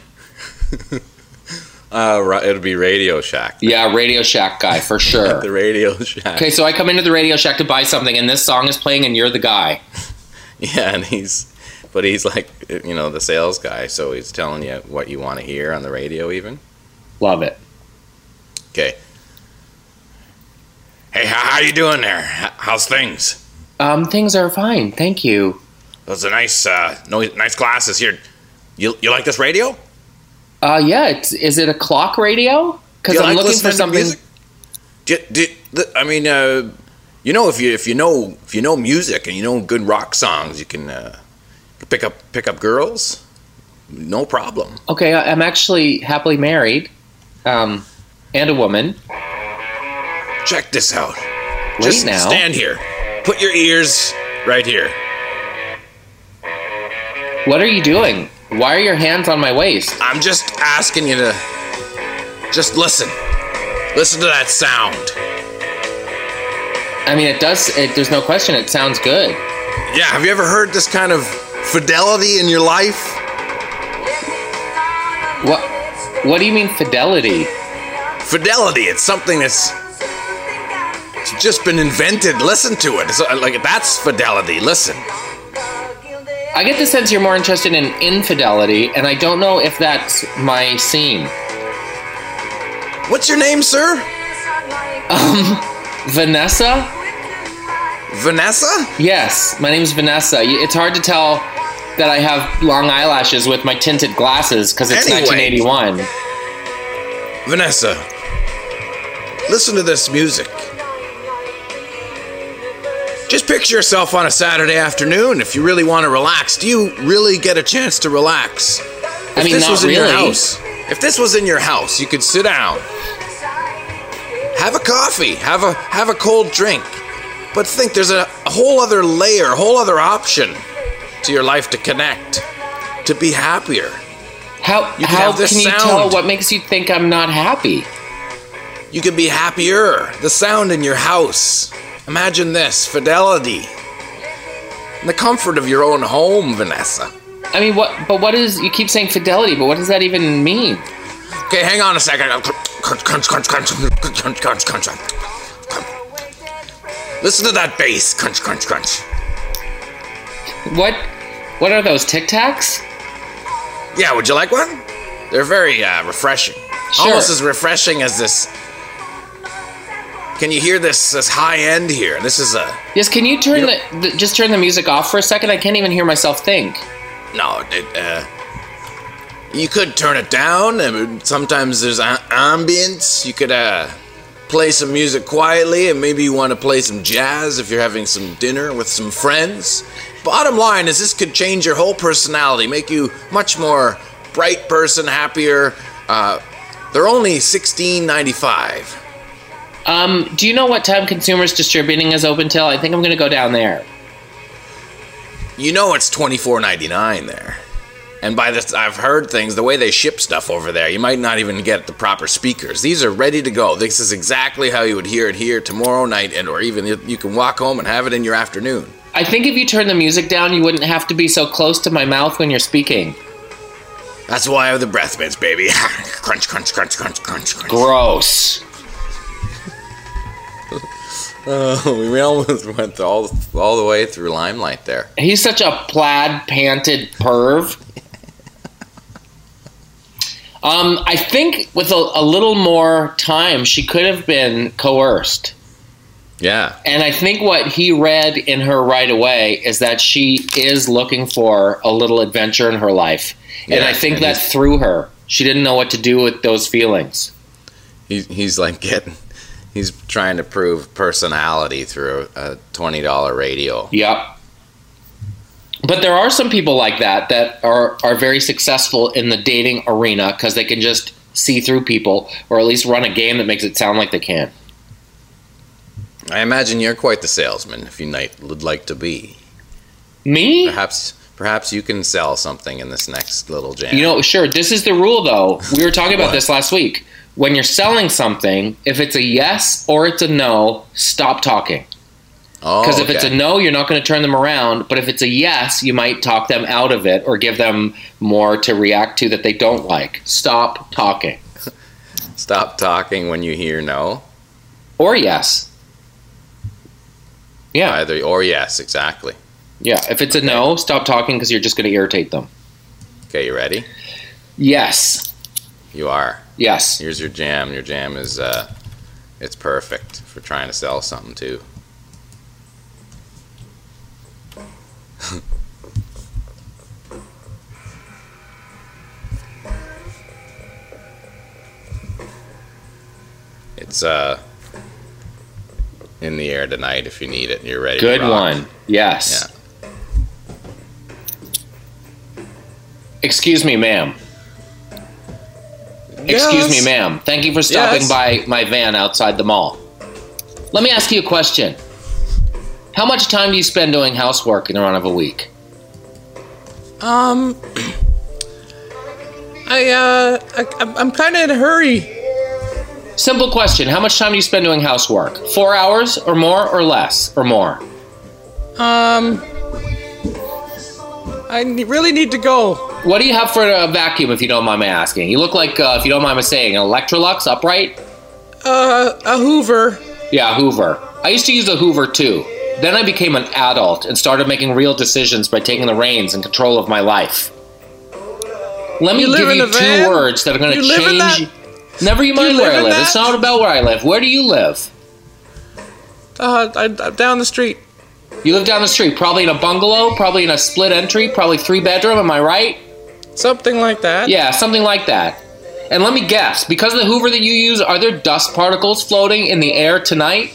B: Uh, right, it'll be Radio Shack.
C: Yeah, Radio Shack guy, for sure.
B: The Radio Shack.
C: Okay, so I come into the Radio Shack to buy something, and this song is playing, and you're the guy.
B: Yeah, and he's, but he's like, you know, the sales guy, so he's telling you what you want to hear on the radio even.
C: Love it.
B: Okay. Hey, how, how you doing there? H- How's things?
C: Um, things are fine, thank you.
B: Those are nice, uh, no, nice glasses here. You, you like this radio?
C: Uh, yeah, it's, is it a clock radio? Because I'm
B: like
C: looking for
B: listening to
C: something...
B: music? Do, do, I mean, uh, you know, if you if you know if you know music and you know good rock songs, you can uh, pick up pick up girls, no problem.
C: Okay, I- I'm actually happily married, um, and a woman.
B: Check this out.
C: Wait
B: Just
C: now.
B: stand here. Put your ears right here.
C: What are you doing? Why are your hands on my waist?
B: I'm just asking you to just listen. Listen to that sound.
C: I mean, it does, it, there's no question, it sounds good.
B: Yeah, have you ever heard this kind of fidelity in your life?
C: What, what do you mean fidelity?
B: Fidelity, it's something that's it's just been invented. Listen to it. It's like, that's fidelity. Listen.
C: I get the sense you're more interested in infidelity, and I don't know if that's my scene.
B: What's your name, sir?
C: Um, Vanessa?
B: Vanessa?
C: Yes, my name's Vanessa. It's hard to tell that I have long eyelashes with my tinted glasses because it's
B: Anyway.
C: nineteen eighty-one.
B: Vanessa, listen to this music. Just picture yourself on a Saturday afternoon if you really want to relax. Do you really get a chance to relax? If
C: I mean,
B: this
C: not
B: was in your
C: really.
B: house, if this was in your house, you could sit down, have a coffee, have a have a cold drink, but think there's a, a whole other layer, a whole other option to your life to connect, to be happier.
C: How,
B: You can
C: how
B: have this
C: can you
B: sound.
C: tell what makes you think I'm not happy?
B: You could be happier. The sound in your house. Imagine this, fidelity. In the comfort of your own home, Vanessa.
C: I mean, what? But what is? You keep saying fidelity, but what does that even mean?
B: Okay, hang on a second. Crunch, crunch, crunch, crunch, crunch, crunch, crunch. Listen to that bass. Crunch, crunch, crunch.
C: What? What are those Tic Tacs?
B: Yeah, would you like one? They're very uh, refreshing.
C: Sure.
B: Almost as refreshing as this. Can you hear this? This high end here. This is a
C: Yes. Can you turn
B: You
C: the, the just turn the music off for a second? I can't even hear myself think.
B: no. It, uh, you could turn it down. And sometimes there's a- ambience. You could uh, play some music quietly, and maybe you want to play some jazz if you're having some dinner with some friends. Bottom line is, this could change your whole personality, make you much more bright person, happier. Uh, they're only sixteen ninety-five.
C: Um, do you know what time Consumers Distributing is open till? I think I'm going to go down there.
B: You know it's twenty-four ninety-nine there. And by this, I've heard things, the way they ship stuff over there, you might not even get the proper speakers. These are ready to go. This is exactly how you would hear it here tomorrow night, and or even you can walk home and have it in your afternoon.
C: I think if you turn the music down, you wouldn't have to be so close to my mouth when you're speaking.
B: That's why I have the breath mints, baby. Crunch, crunch, crunch, crunch, crunch, crunch.
C: Gross.
B: Oh, we almost went all, all the way through Limelight there.
C: He's such a plaid panted perv. Um, I think with a, a little more time, she could have been coerced.
B: Yeah.
C: And I think what he read in her right away is that she is looking for a little adventure in her life. And
B: Yeah,
C: I think
B: and
C: that
B: he's-
C: threw her. She didn't know what to do with those feelings.
B: He, he's like getting, he's trying to prove personality through a twenty dollar radio.
C: Yep. But there are some people like that that are, are very successful in the dating arena because they can just see through people, or at least run a game that makes it sound like they can.
B: I imagine you're quite the salesman, if you might, would like to be.
C: Me?
B: Perhaps perhaps you can sell something in this next little jam.
C: You know, sure, this is the rule, though. We were talking about
B: What?
C: this last week. When you're selling something, if it's a yes or it's a no, stop talking.
B: Oh,
C: Because if
B: okay.
C: it's a no, you're not going to turn them around. But if it's a yes, you might talk them out of it or give them more to react to that they don't like. Stop talking.
B: Stop talking when you hear no.
C: Or yes. Yeah.
B: Either or yes, exactly.
C: Yeah. If it's a no, stop talking because you're just going to irritate them.
B: Okay, you ready?
C: Yes.
B: You are.
C: Yes.
B: Here's your jam. Your jam is uh it's perfect for trying to sell something too. It's uh in the air tonight if you need it and you're ready
C: Good
B: to rock.
C: one. Yes.
B: Yeah.
C: Excuse me, ma'am. Excuse me,
B: Yes.
C: ma'am. Thank you for stopping
B: Yes.
C: by my van outside the mall. Let me ask you a question. How much time do you spend doing housework in the run of a week?
D: Um, I, uh, I, I'm- I'm kind of in a hurry.
C: Simple question. How much time do you spend doing housework? Four hours or more or less or more?
D: Um, I ne- really need to go.
C: What do you have for a vacuum, if you don't mind me asking? You look like, uh, if you don't mind me saying, an Electrolux upright?
D: Uh, a Hoover.
C: Yeah, Hoover. I used to use a Hoover too. Then I became an adult and started making real decisions by taking the reins and control of my life. Let me
D: You live
C: give
D: in
C: you
D: a
C: two
D: van?
C: words that are going to
D: You live in
C: change.
D: that?
C: Never you
D: Do you
C: mind where
D: live
C: I
D: in
C: live.
D: that?
C: It's not about where I live. Where do you live?
D: Uh, I, I'm down the street.
C: You live down the street, probably in a bungalow, probably in a split entry, probably three bedroom. Am I right?
D: Something like that.
C: Yeah, something like that. And let me guess, because of the Hoover that you use, are there dust particles floating in the air tonight?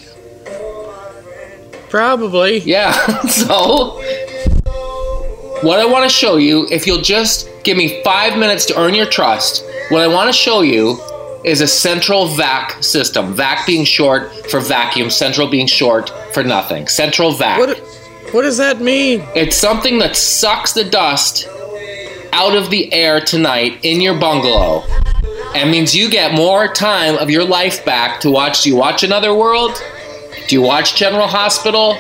D: Probably.
C: Yeah, so what I want to show you, if you'll just give me five minutes to earn your trust, what I want to show you is a central vac system. Vac being short for vacuum, central being short for nothing. Central vac.
D: What, what does that mean?
C: It's something that sucks the dust out of the air tonight in your bungalow. And means you get more time of your life back to watch. Do you watch Another World? Do you watch General Hospital?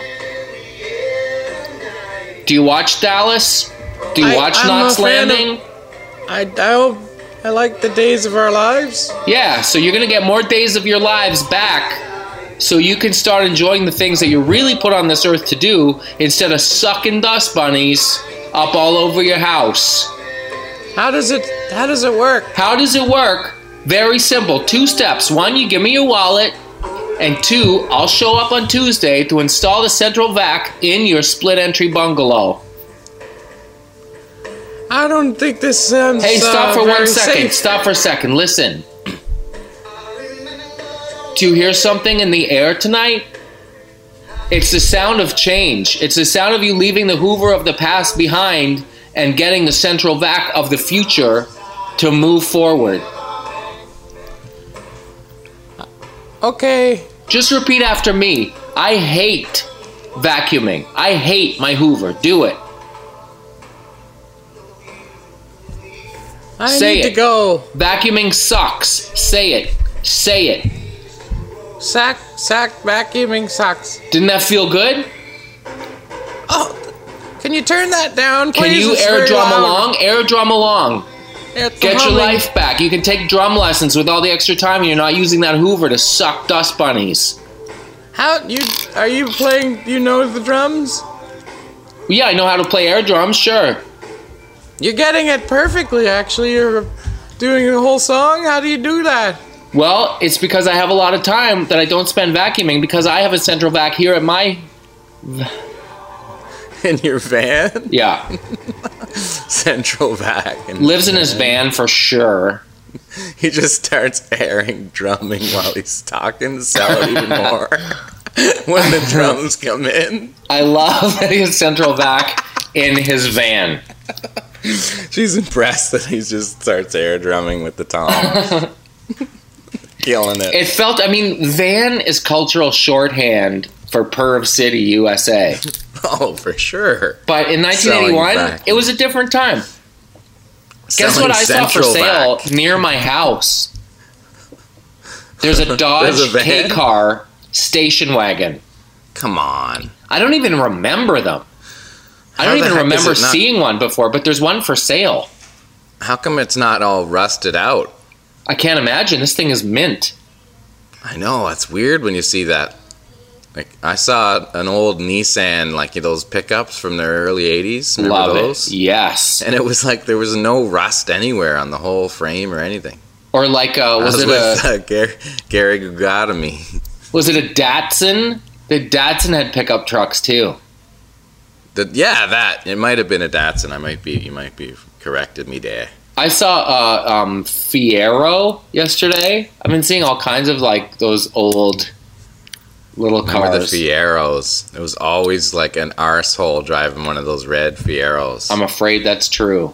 C: Do you watch Dallas? Do you
D: I-
C: watch
D: I'm
C: Knots
D: a fan of-
C: Landing?
D: I, I hope I like the days of our lives.
C: Yeah, so you're gonna get more days of your lives back so you can start enjoying the things that you really put on this earth to do instead of sucking dust bunnies up all over your house.
D: How does it, how does it work?
C: How does it work? Very simple. Two steps. One, you give me your wallet. And two, I'll show up on Tuesday to install the central vac in your split entry bungalow.
D: I don't think this sounds
C: Hey, stop
D: uh,
C: for one
D: very
C: second.
D: safe.
C: Stop for a second. Listen. Do you hear something in the air tonight? It's the sound of change. It's the sound of you leaving the Hoover of the past behind and getting the central vac of the future to move forward.
D: Okay.
C: Just repeat after me. I hate vacuuming. I hate my Hoover. Do it.
D: I
C: Say
D: need
C: it.
D: to go.
C: Vacuuming sucks. Say it. Say it.
D: Sack, sack, vacuuming sucks.
C: Didn't that feel good?
D: Oh, can you turn that down, please?
C: Can you
D: It's
C: air
D: very
C: drum
D: loud.
C: along? Air drum along.
D: It's
C: Get your
D: humming.
C: life back. You can take drum lessons with all the extra time and you're not using that Hoover to suck dust bunnies.
D: How you are you playing? You know the drums?
C: Yeah, I know how to play air drums, sure.
D: You're getting it perfectly. Actually, you're doing a whole song. How do you do that?
C: Well, it's because I have a lot of time that I don't spend vacuuming because I have a central vac here at my...
B: In your van?
C: Yeah.
B: Central vac. And
C: Lives in his van for sure.
B: he just starts airing drumming while he's talking to sell it even more. When the drums come in.
C: I love that he has central vac in his van.
B: She's impressed that he just starts air drumming with the tongs. Killing it.
C: It felt, I mean, van is cultural shorthand for Perv City, U S A.
B: Oh, for sure.
C: But in nineteen eighty-one,
B: Selling
C: it was a different time. Guess
B: Selling
C: what I saw for
B: Central
C: sale
B: back.
C: near my house? There's a Dodge
B: There's a van?
C: K-Car station wagon.
B: Come on.
C: I don't even remember them. I
B: How
C: don't
B: the
C: even
B: heck is
C: remember
B: it not-
C: seeing one before, but there's one for sale.
B: How come it's not all rusted out?
C: I can't imagine. This thing is mint.
B: I know, it's weird when you see that. Like, I saw an old Nissan, like those pickups from the early eighties. Remember
C: Love
B: those?
C: it. Yes.
B: And it was like there was no rust anywhere on the whole frame or anything.
C: Or like, uh, was,
B: I was
C: it
B: with
C: a
B: uh, Gary, Gary Gugatomy.
C: was it a Datsun? The Datsun had pickup trucks too.
B: The, yeah, that. It might have been a Datsun. I might be, you might be corrected me there.
C: I saw uh, um, Fiero yesterday. I've been seeing all kinds of like those old little
B: Remember
C: cars.
B: the Fieros? It was always like an arsehole driving one of those red Fieros.
C: I'm afraid that's true.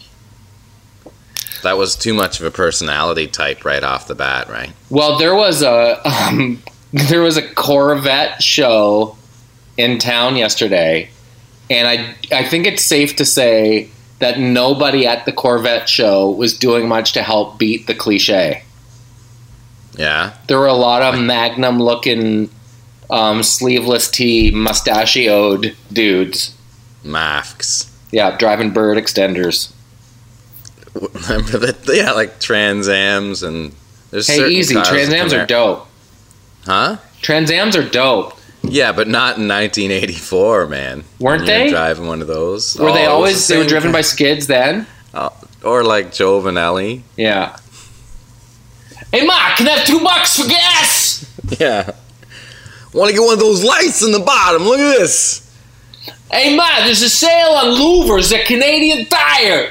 B: That was too much of a personality type right off the bat, right?
C: Well, there was a um, there was a Corvette show in town yesterday, and I I think it's safe to say that nobody at the Corvette show was doing much to help beat the cliche.
B: Yeah.
C: There were a lot of Magnum-looking, um, sleeveless tee, mustachioed dudes.
B: Masks.
C: Yeah, driving bird extenders.
B: Remember that? Yeah, like Trans Ams and there's
C: Hey,
B: certain
C: easy.
B: cars
C: Trans
B: that
C: Ams
B: come
C: are
B: out-
C: dope.
B: Huh?
C: Trans Ams are dope.
B: Yeah, but not in nineteen eighty-four, man.
C: Weren't
B: When you're
C: they?
B: driving one of those?
C: Were
B: Oh,
C: they
B: it was
C: always,
B: the
C: they were
B: same
C: driven by
B: thing.
C: skids then?
B: Oh, or like Joe Vanelli.
C: Yeah. Hey, Ma, can I have two bucks for gas?
B: Yeah. Want to get one of those lights in the bottom? Look at this.
C: Hey, Ma, there's a sale on louvers at Canadian Tire.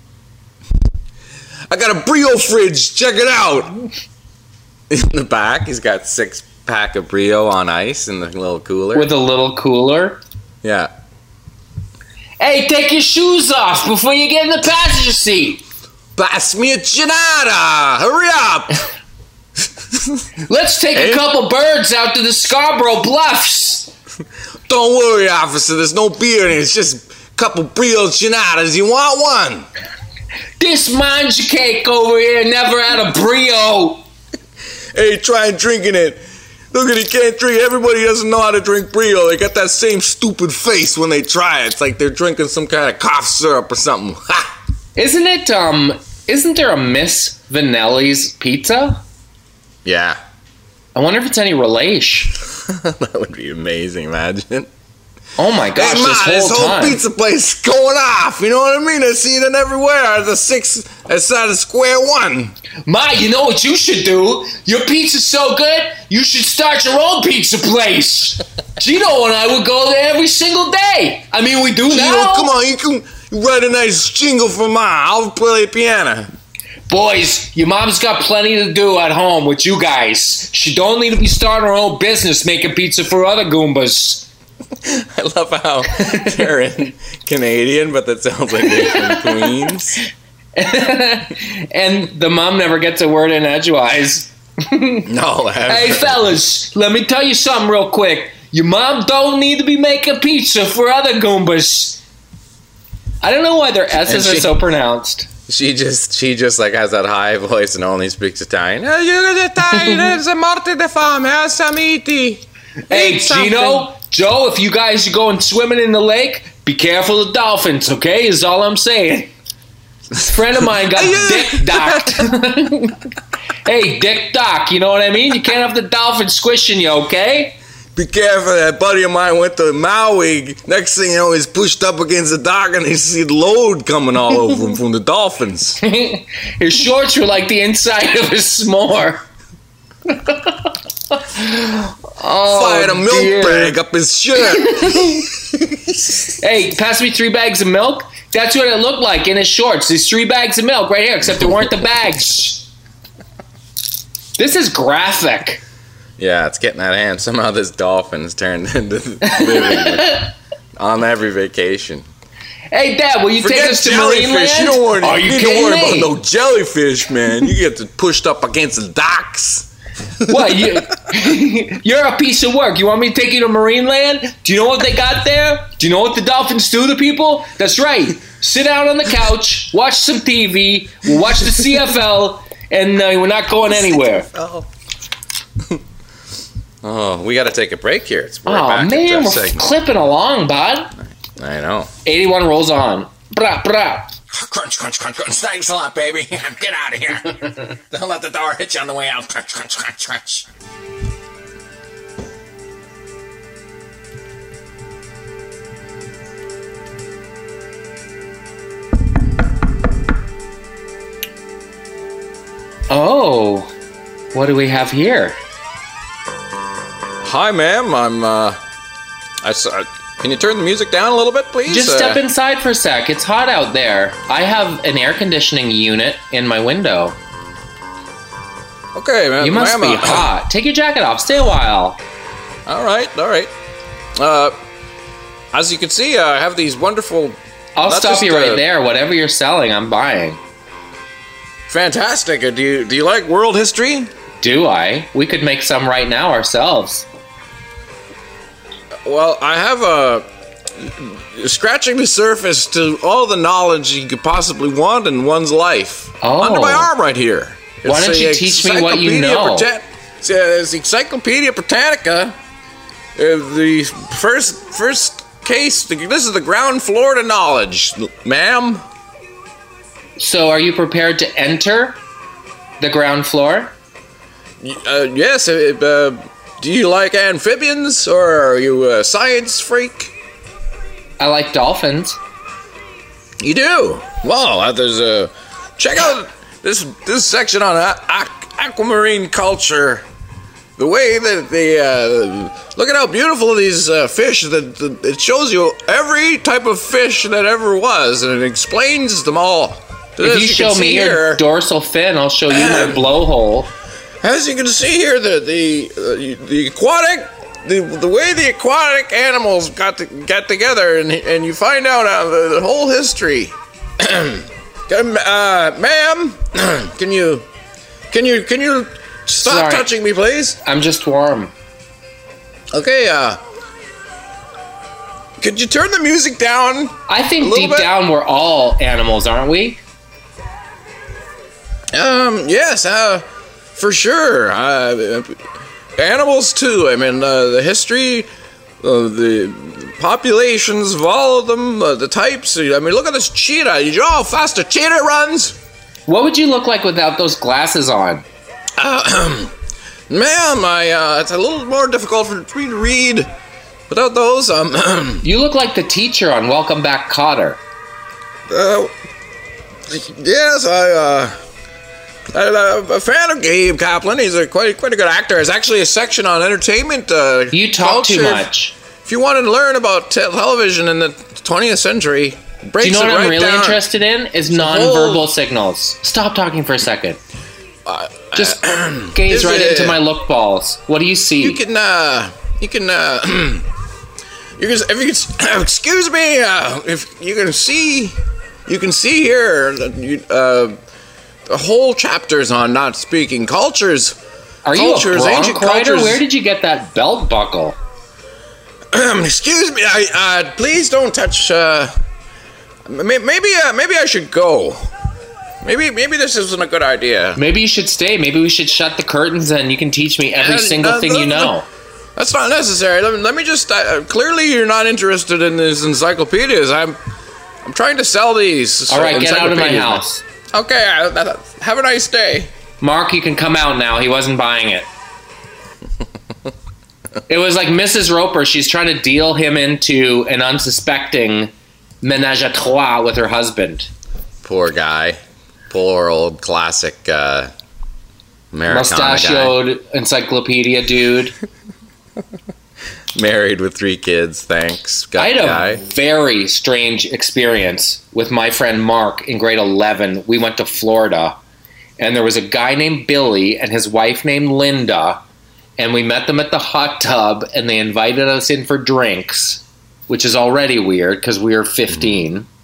B: I got a Brio fridge. Check it out. In the back, he's got six pack of Brio on ice in the little cooler.
C: With a little cooler.
B: yeah.
C: Hey, take your shoes off before you get in the passenger seat.
B: Pass me a chinada. Hurry up.
C: Let's take
B: Hey.
C: a couple birds out to the Scarborough Bluffs.
B: Don't worry, officer. There's no beer in it. It's just a couple Brio chinadas. You want one?
C: This manja cake over here never had a Brio.
B: Hey, try drinking it. Look at it, can't drink. Everybody doesn't know how to drink Brio. They got that same stupid face when they try it. It's like they're drinking some kind of cough syrup or something. Ha!
C: Isn't it, um, isn't there a Miss Vanelli's Pizza?
B: Yeah.
C: I wonder if it's any relation.
B: That would be amazing, imagine.
C: Oh my gosh,
B: Hey, Ma,
C: this whole
B: this whole
C: time.
B: pizza place is going off. You know what I mean? I see it everywhere. The six outside of Square One.
C: Ma, you know what you should do? Your pizza's so good, you should start your own pizza place. Gino and I would go there every single day. I mean, we do
B: You
C: now.
B: know, come on, you can write a nice jingle for Ma. I'll play piano.
C: Boys, your mom's got plenty to do at home with you guys. She don't need to be starting her own business making pizza for other Goombas.
B: I love how they're in Canadian, but that sounds like they're from Queens.
C: And the mom never gets a word in edgewise.
B: No,
C: Hey, fellas, let me tell you something real quick. Your mom don't need to be making pizza for other Goombas. I don't know why their S's
B: And
C: are
B: she-
C: so pronounced.
B: She just, she just like has that high voice and only speaks Italian.
D: Eh, io che dai, c'è morte di fame, eh, samiti.
C: Hey,
D: Eat something.
C: Gino, Joe, if you guys are going swimming in the lake, be careful of dolphins, okay? Is all I'm saying. A friend of mine got dick docked. Hey, Dick Doc, you know what I mean? You can't have the dolphin squishing you, okay?
B: Be careful, that buddy of mine went to Maui. Next thing you know, he's pushed up against the dock and he see the load coming all over him from the dolphins.
C: His shorts were like the inside of a s'more. Oh,
B: Fired a milk
C: dear.
B: bag up his shirt.
C: Hey, pass me three bags of milk? That's what it looked like in his shorts. These three bags of milk right here, except there weren't the bags. This is graphic.
B: Yeah, it's getting out of hand. Somehow this dolphin's turned into living on every vacation.
C: Hey, Dad, will you
E: Forget
C: take us to
E: jellyfish.
C: Marineland?
E: You don't worry.
C: Are
E: you
C: you
E: need
C: kidding
E: to worry
C: me?
E: about no jellyfish, man. You get to pushed up against the docks.
C: What, you, you're a piece of work. You want me to take you to Marineland? Do you know what they got there? Do you know what the dolphins do to people? That's right. Sit down on the couch, watch some T V, we'll watch the C F L, and uh, we're not going anywhere.
B: Oh. Oh, we got to take a break here. It's we're
C: Oh,
B: back at
C: man,
B: Jeff's
C: we're
B: segment.
C: clipping along, bud.
B: I know.
C: eighty-one rolls on. Brah, brah.
E: Crunch, crunch, crunch, crunch. Thanks a lot, baby. Get out of here. Don't let the door hit you on the way out. Crunch, crunch, crunch, crunch.
C: Oh, what do we have here?
B: Hi, ma'am. I'm, uh... I saw... Can you turn the music down a little bit, please?
C: Just
B: Uh,
C: step inside for a sec. It's hot out there. I have an air conditioning unit in my window.
B: Okay, man.
C: You must
B: ma'am,
C: be
B: uh,
C: hot. Take your jacket off. Stay a while.
B: All right, all right. Uh, as you can see, uh, I have these wonderful...
C: I'll
B: Not
C: stop
B: just,
C: you right
B: uh,
C: there. Whatever you're selling, I'm buying.
B: Fantastic. Uh, do you do you like world history?
C: Do I? We could make some right now ourselves.
B: Well, I have a... Scratching the surface to all the knowledge you could possibly want in one's life.
C: Oh.
B: Under my arm right here.
C: Why
B: It's
C: don't
B: the
C: you teach me what you
B: Encyclopedia
C: know?
B: Britann- It's, uh, it's the Encyclopedia Britannica. Uh, the first first case. This is the ground floor to knowledge, ma'am.
C: So, are you prepared to enter the ground floor?
B: Uh, yes. Uh, uh, do you like amphibians, or are you a science freak?
C: I like dolphins.
B: You do. Well, uh, there's a check out this this section on a- a- aquamarine culture. The way that they uh, look at how beautiful these uh, fish. That that- it shows you every type of fish that ever was, and it explains them all.
C: If
B: As
C: you
B: can
C: show
B: see
C: me your
B: here,
C: dorsal fin, I'll show you my blowhole.
B: as you can see here, the the uh, the aquatic. The, the way the aquatic animals got to get together, and and you find out uh, the, the whole history. um, uh, ma'am, can you can you can you stop
C: Sorry.
B: touching me, please?
C: I'm just warm.
B: Okay. Uh, could you turn the music down?
C: I
B: A
C: think
B: little
C: deep
B: bit.
C: down we're all animals, aren't we?
B: Um. Yes. Uh. For sure. Uh, animals too. I mean, uh, the history, uh, the populations of all of them, uh, the types. I mean, look at this cheetah. You know how fast a cheetah runs?
C: What would you look like without those glasses on?
B: Uh, ma'am, I, uh, it's a little more difficult for me to read without those. Um,
C: You look like the teacher on Welcome Back, Kotter.
B: uh, yes, I, uh, I'm a fan of Gabe Kaplan. He's a quite quite a good actor. There's actually a section on entertainment. Uh,
C: You talk too
B: culture.
C: much.
B: If you wanted to learn about te- television in the twentieth century, breaks
C: Do you know
B: it
C: what I'm
B: right
C: really
B: down.
C: interested in? Is
B: a
C: nonverbal
B: whole-
C: signals. Stop talking for a second.
B: Uh,
C: Just gaze
B: is
C: right
B: it-
C: into my look balls. What do you see?
B: You can, uh, you can, uh, you can, if you can, excuse me, uh, if you can see, you can see here, that you, uh, the whole chapters on not speaking cultures.
C: Are you
B: cultures,
C: a
B: ancient
C: bronc rider?
B: cultures.
C: Where did you get that belt buckle?
B: Excuse me, I, uh, please don't touch, uh, may- maybe, uh, maybe I should go. Maybe, maybe this isn't a good idea.
C: Maybe you should stay. Maybe we should shut the curtains and you can teach me every
B: Uh,
C: single
B: uh,
C: thing you
B: uh,
C: know.
B: That's not necessary. Let me, let me just. Uh, clearly, you're not interested in these encyclopedias. I'm. I'm trying to sell these.
C: All right, get out of my
B: encyclopedias.
C: house.
B: Okay. Uh, uh, have a nice day.
C: Mark, you can come out now. He wasn't buying it. It was like Missus Roper. She's trying to deal him into an unsuspecting ménage à trois with her husband.
B: Poor guy. Poor old classic uh, Americana guy.
C: Mustachioed encyclopedia dude.
B: Married with three kids. Thanks. Got
C: I had a
B: guy.
C: very strange experience with my friend Mark in grade eleven. We went to Florida, and there was a guy named Billy and his wife named Linda, and we met them at the hot tub, and they invited us in for drinks, which is already weird because we were fifteen.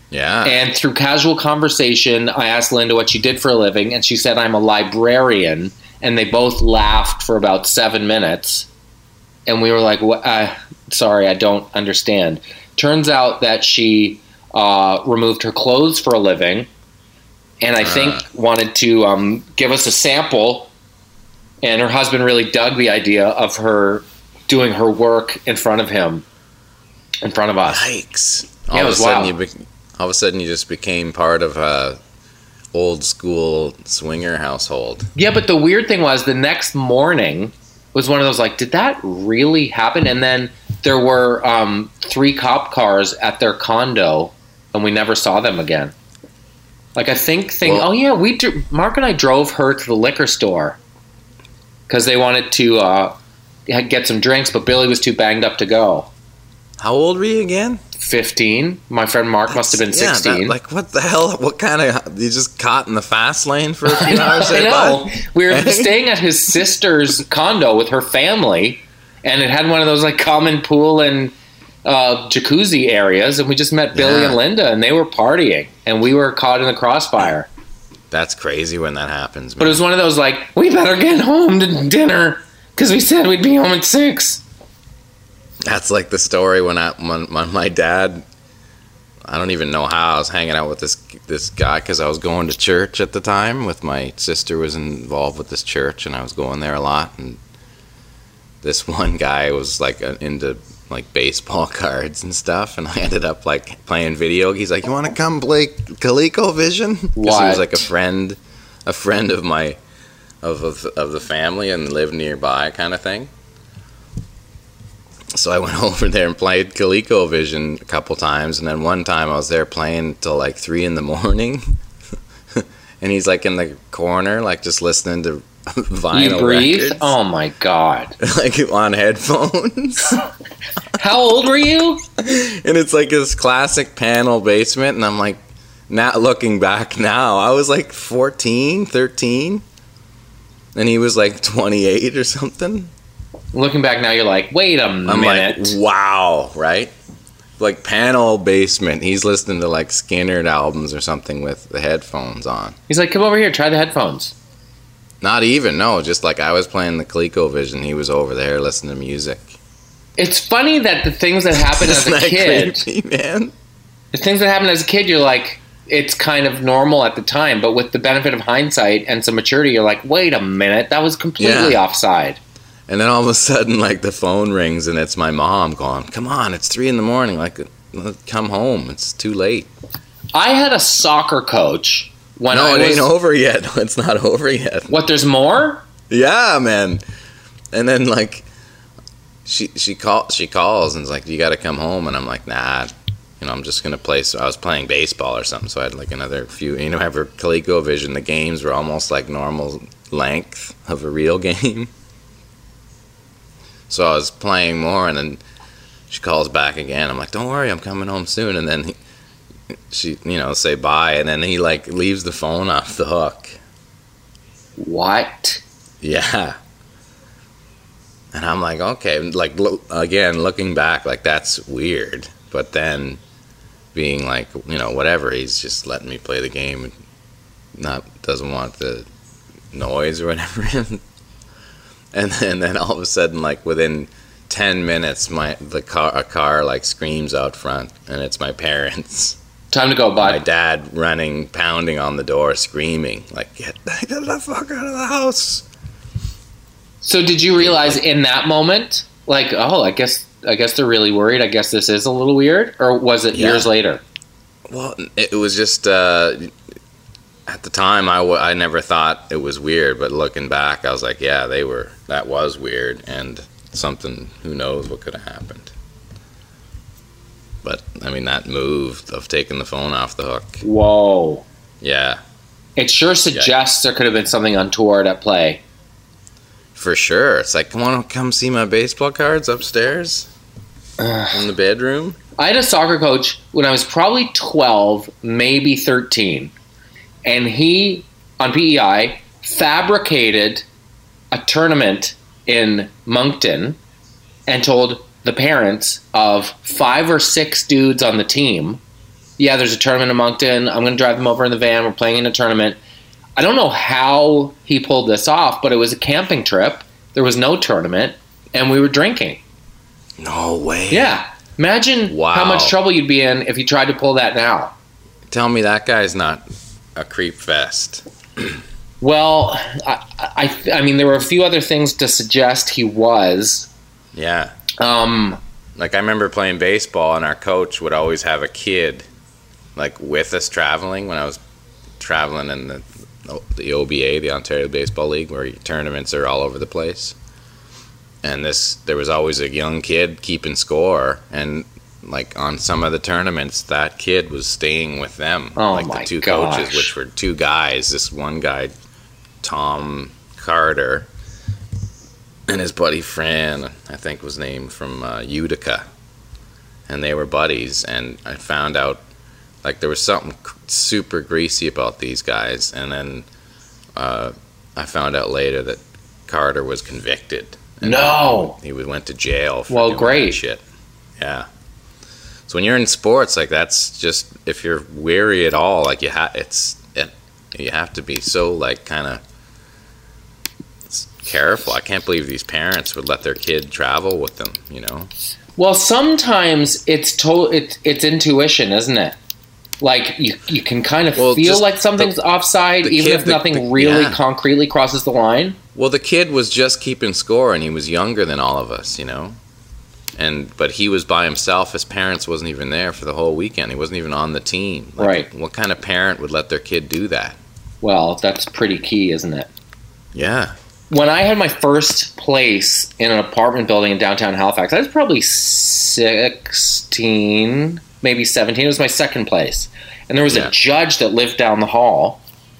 B: Yeah.
C: And through casual conversation, I asked Linda what she did for a living, and she said, I'm a librarian. And they both laughed for about seven minutes. And we were like, uh, sorry, I don't understand. Turns out that she uh, removed her clothes for a living, and I uh. think wanted to um, give us a sample. And her husband really dug the idea of her doing her work in front of him, in front of us.
B: Yikes. All
C: yeah,
B: of
C: it was
B: a sudden
C: wild.
B: you be- all of a sudden you just became part of a old school swinger household.
C: Yeah, but the weird thing was the next morning was one of those like, did that really happen? And then there were um, three cop cars at their condo, and we never saw them again. Like I think, think
B: Well,
C: oh yeah, we dr- Mark and I drove her to the liquor store because they wanted to uh, get some drinks, but Billy was too banged up to go.
B: How old were you again?
C: fifteen. My friend Mark must have been
B: Yeah,
C: sixteen.
B: that- like, what the hell? What kind of... You just caught in the fast lane for a few hours?
C: I
B: there,
C: know.
B: bud?
C: We were staying at his sister's condo with her family, and it had one of those like common pool and uh, jacuzzi areas, and we just met Billy
B: Yeah.
C: and Linda, and they were partying, and we were caught in the crossfire.
B: That's crazy when that happens, man.
C: But it was one of those like, we better get home to dinner because we said we'd be home at six.
B: That's like the story when I when, when my dad, I don't even know how I was hanging out with this this guy because I was going to church at the time. With my sister was involved with this church, and I was going there a lot. And this one guy was like uh, into like baseball cards and stuff, and I ended up like playing video. He's like, "You want to come play ColecoVision?" Because he
C: What?
B: was like a friend, a friend of my of of, of the family and lived nearby, kind of thing. So I went over there and played ColecoVision a couple times, and then one time I was there playing till like three in the morning, and he's like in the corner, like just listening to vinyl
C: You breathe?
B: records,
C: Oh my god.
B: like on headphones.
C: How old were you?
B: And it's like this classic panel basement, and I'm like, now looking back now, I was like fourteen, thirteen, and he was like twenty-eight or something.
C: Looking back now, you're like, wait a
B: I'm
C: minute.
B: like, wow, right? Like panel basement. He's listening to like Skinner albums or something with the headphones on.
C: He's like, come over here, try the headphones.
B: Not even, no. Just like I was playing the ColecoVision, he was over there listening to music.
C: It's funny that the things that happen as
B: Isn't
C: a
B: that
C: kid,
B: creepy, man?
C: the things that happen as a kid, you're like, it's kind of normal at the time, but with the benefit of hindsight and some maturity, you're like, wait a minute, that was completely
B: Yeah.
C: offside.
B: And then all of a sudden, like the phone rings and it's my mom going, "Come on, it's three in the morning. Like, come home. It's too late."
C: I had a soccer coach when
B: no,
C: I
B: it
C: was...
B: ain't over yet. It's not over yet.
C: What, there's more?
B: Yeah, man. And then like she she call she calls and is like, "You got to come home." And I'm like, "Nah, you know, I'm just gonna play." So I was playing baseball or something, so I had like another few. You know, for ColecoVision, the games were almost like normal length of a real game. So I was playing more, and then she calls back again. I'm like, "Don't worry, I'm coming home soon." And then he, she, you know, say bye, and then he like leaves the phone off the hook.
C: What?
B: Yeah. And I'm like, okay, like lo- again, looking back, like that's weird. But then being like, you know, whatever, he's just letting me play the game, and not doesn't want the noise or whatever. And then, and then all of a sudden, like within ten minutes, my the car a car like screams out front, and it's my parents.
C: Time to go,
B: My
C: bud.
B: dad running, pounding on the door, screaming like, "Get, get the fuck out of the house!"
C: So did you realize in that moment, like, oh, I guess I guess they're really worried. I guess this is a little weird? Or was it
B: Yeah.
C: years later?
B: Well, it was just uh, at the time I, w- I never thought it was weird, but looking back, I was like, yeah, they were. That was weird, and something. Who knows what could have happened? But I mean, that move of taking the phone off the hook.
C: Whoa.
B: Yeah,
C: It sure suggests there could have been something untoward at play.
B: for sure. It's like, want to come see my baseball cards upstairs in the bedroom?
C: I had a soccer coach when I was probably twelve, maybe thirteen. And he, on P E I, fabricated a tournament in Moncton and told the parents of five or six dudes on the team yeah, there's a tournament in Moncton. I'm going to drive them over in the van. We're playing in a tournament. I don't know how he pulled this off, but it was a camping trip. There was no tournament, and we were drinking.
B: No way.
C: Yeah. Imagine
B: Wow.
C: how much trouble you'd be in if you tried to pull that now.
B: Tell me that guy's not a creep fest.
C: Well, I, I, I mean, there were a few other things to suggest he was.
B: Yeah.
C: Um,
B: Like, I remember playing baseball, and our coach would always have a kid, like, with us traveling when I was traveling in the the O B A, the Ontario Baseball League, where tournaments are all over the place. And this, there was always a young kid keeping score, and, like, on some of the tournaments, that kid was staying with them.
C: Oh,
B: like,
C: my
B: the two
C: gosh.
B: coaches, which were two guys. This one guy, Tom Carter, and his buddy Fran, I think was named, from uh, Utica, and they were buddies. And I found out, like, there was something c- super greasy about these guys, and then uh, I found out later that Carter was convicted. And
C: No.
B: he would- went to jail for
C: Well,
B: doing
C: great.
B: that shit. Yeah. So when you're in sports, like, that's just, if you're weary at all, like, you have it's it, you have to be so, like, kind of careful. I can't believe these parents would let their kid travel with them, you know?
C: well, sometimes it's to, it's it's intuition, isn't it? Like, you you can kind of
B: Well,
C: feel
B: just
C: like something's
B: the-
C: offside,
B: the
C: even
B: kid-
C: if
B: the-
C: nothing
B: the-
C: really
B: yeah.
C: concretely crosses the line.
B: Well, the kid was just keeping score, and he was younger than all of us, you know? And but he was by himself. His parents wasn't even there for the whole weekend. He wasn't even on the team. Like,
C: Right.
B: What kind of parent would let their kid do that?
C: Well, that's pretty key, isn't it?
B: Yeah.
C: When I had my first place in an apartment building in downtown Halifax, I was probably sixteen, maybe seventeen. It was my second place. And there was
B: Yeah.
C: a judge that lived down the hall.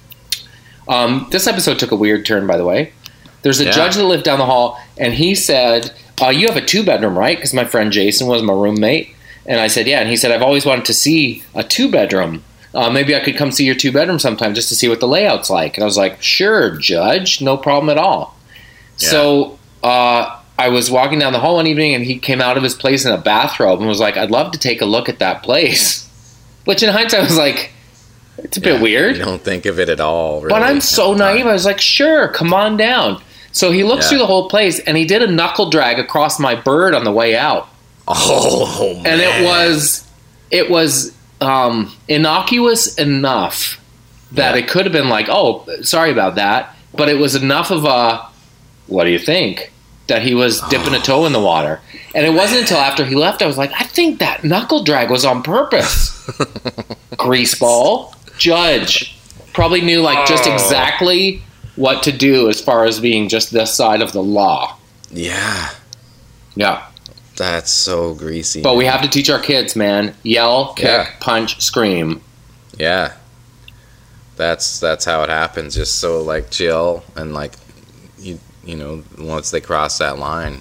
C: Um, this episode took a weird turn, by the way. There's a
B: Yeah.
C: judge that lived down the hall, and he said, uh, you have a two-bedroom, right? Because my friend Jason was my roommate. And I said, yeah. And he said, I've always wanted to see a two-bedroom. Uh, maybe I could come see your two-bedroom sometime just to see what the layout's like. And I was like, sure, Judge, no problem at all.
B: Yeah.
C: So uh, I was walking down the hall one evening, and he came out of his place in a bathrobe and was like, I'd love to take a look at that place. Which in hindsight, I was like, it's a bit
B: Yeah.
C: weird.
B: You don't think of it at all, really,
C: But I'm
B: at
C: so
B: the time.
C: naive. I was like, sure, come on down. So he looks
B: Yeah.
C: through the whole place, and he did a knuckle drag across my bird on the way out.
B: Oh, man.
C: And it was it was um, innocuous enough that
B: Yeah.
C: it could have been like, oh, sorry about that. But it was enough of a, what do you think? That he was dipping a toe in the water. And it wasn't until after he left, I was like, I think that knuckle drag was on purpose. Greaseball. Judge. Probably knew like just exactly what to do as far as being just this side of the law.
B: Yeah.
C: Yeah.
B: That's so greasy.
C: But we have to teach our kids, man. Yell, kick,
B: Yeah.
C: punch, scream.
B: Yeah. That's that's how it happens. Just so, like, chill, and, like, you you know, once they cross that line,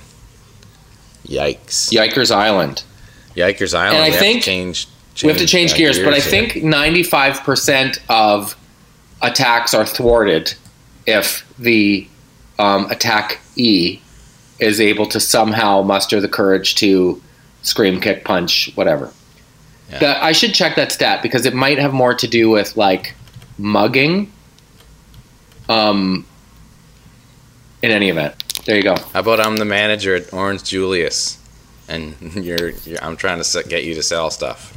B: yikes.
C: Yikers Island.
B: Yikers Island.
C: And I
B: we
C: think
B: have to change,
C: We have to change
B: uh,
C: gears, but I
B: here.
C: think ninety-five percent of attacks are thwarted if the um, attackee is able to somehow muster the courage to scream, kick, punch, whatever.
B: Yeah.
C: That- I should check that stat because it might have more to do with like mugging. Um, in any event, there you go.
B: How about I'm the manager at Orange Julius, and you're, you're I'm trying to se- get you to sell stuff.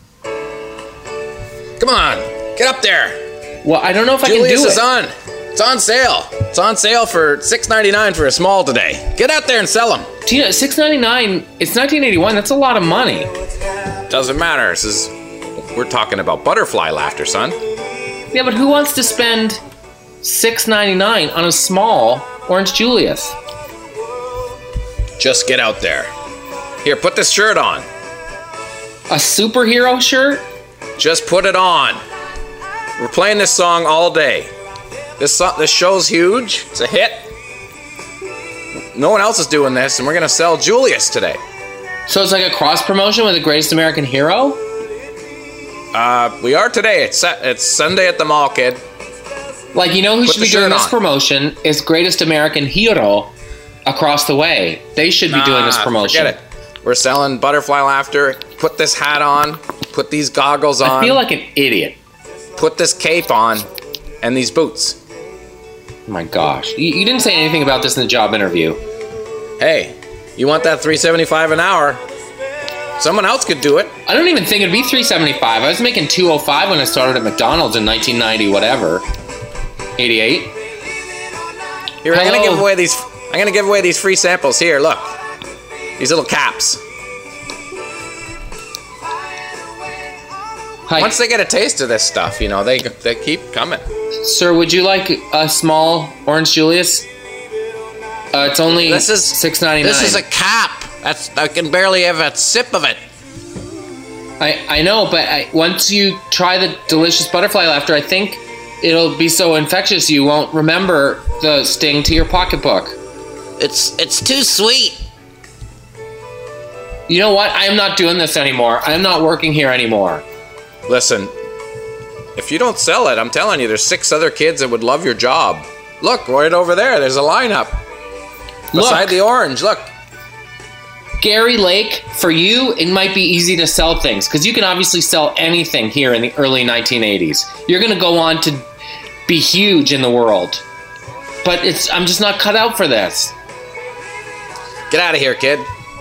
B: Come on, get up there.
C: Well, I don't know if
B: Julius
C: I can do
B: is
C: it.
B: on. It's on sale. It's on sale for six ninety-nine for a small today. Get out there and sell them.
C: Tina, six ninety-nine. It's nineteen eighty-one. That's a lot of money.
B: Doesn't matter. This is we're talking about butterfly laughter, son.
C: Yeah, but who wants to spend six ninety-nine on a small Orange Julius?
B: Just get out there. Here, put this shirt on.
C: A superhero shirt?
B: Just put it on. We're playing this song all day. This so- this show's huge. It's a hit. No one else is doing this, and we're gonna sell Julius today.
C: So it's like a cross promotion with the Greatest American Hero?
B: Uh, we are today. It's Sa- it's Sunday at the mall, kid.
C: Like, you know who
B: Put
C: should
B: the
C: be doing
B: shirt
C: this
B: on.
C: promotion is Greatest American Hero across the way. They should be doing this
B: Nah,
C: promotion.
B: Forget it. We're selling butterfly laughter. Put this hat on. Put these goggles on.
C: I feel like an idiot.
B: Put this cape on and these boots.
C: Oh my gosh. You, you didn't say anything about this in the job interview.
B: Hey, you want that three seventy-five an hour? Someone else could do it.
C: I don't even think it'd be three seventy-five. I was making two oh five when I started at McDonald's in nineteen ninety, whatever. eighty-eight.
B: Here, I'm gonna
C: Hello.
B: give away these. I'm gonna give away these free samples. Here, look. These little caps.
C: Hi.
B: Once they get a taste of this stuff, you know, they they keep coming.
C: Sir, would you like a small Orange Julius? Uh, it's only
B: This is
C: six ninety-nine.
B: This is a cap. That's I can barely have a sip of it.
C: I, I know, but I, once you try the delicious butterfly laughter, I think it'll be so infectious you won't remember the sting to your pocketbook.
B: It's it's too sweet.
C: You know what? I am not doing this anymore. I'm not working here anymore.
B: Listen, if you don't sell it, I'm telling you, there's six other kids that would love your job. Look, right over there. There's a lineup beside
C: Look.
B: the orange. Look.
C: Gary Lake, for you, it might be easy to sell things because you can obviously sell anything here in the early nineteen eighties. You're going to go on to be huge in the world. But it's I'm just not cut out for this.
B: Get out of here, kid.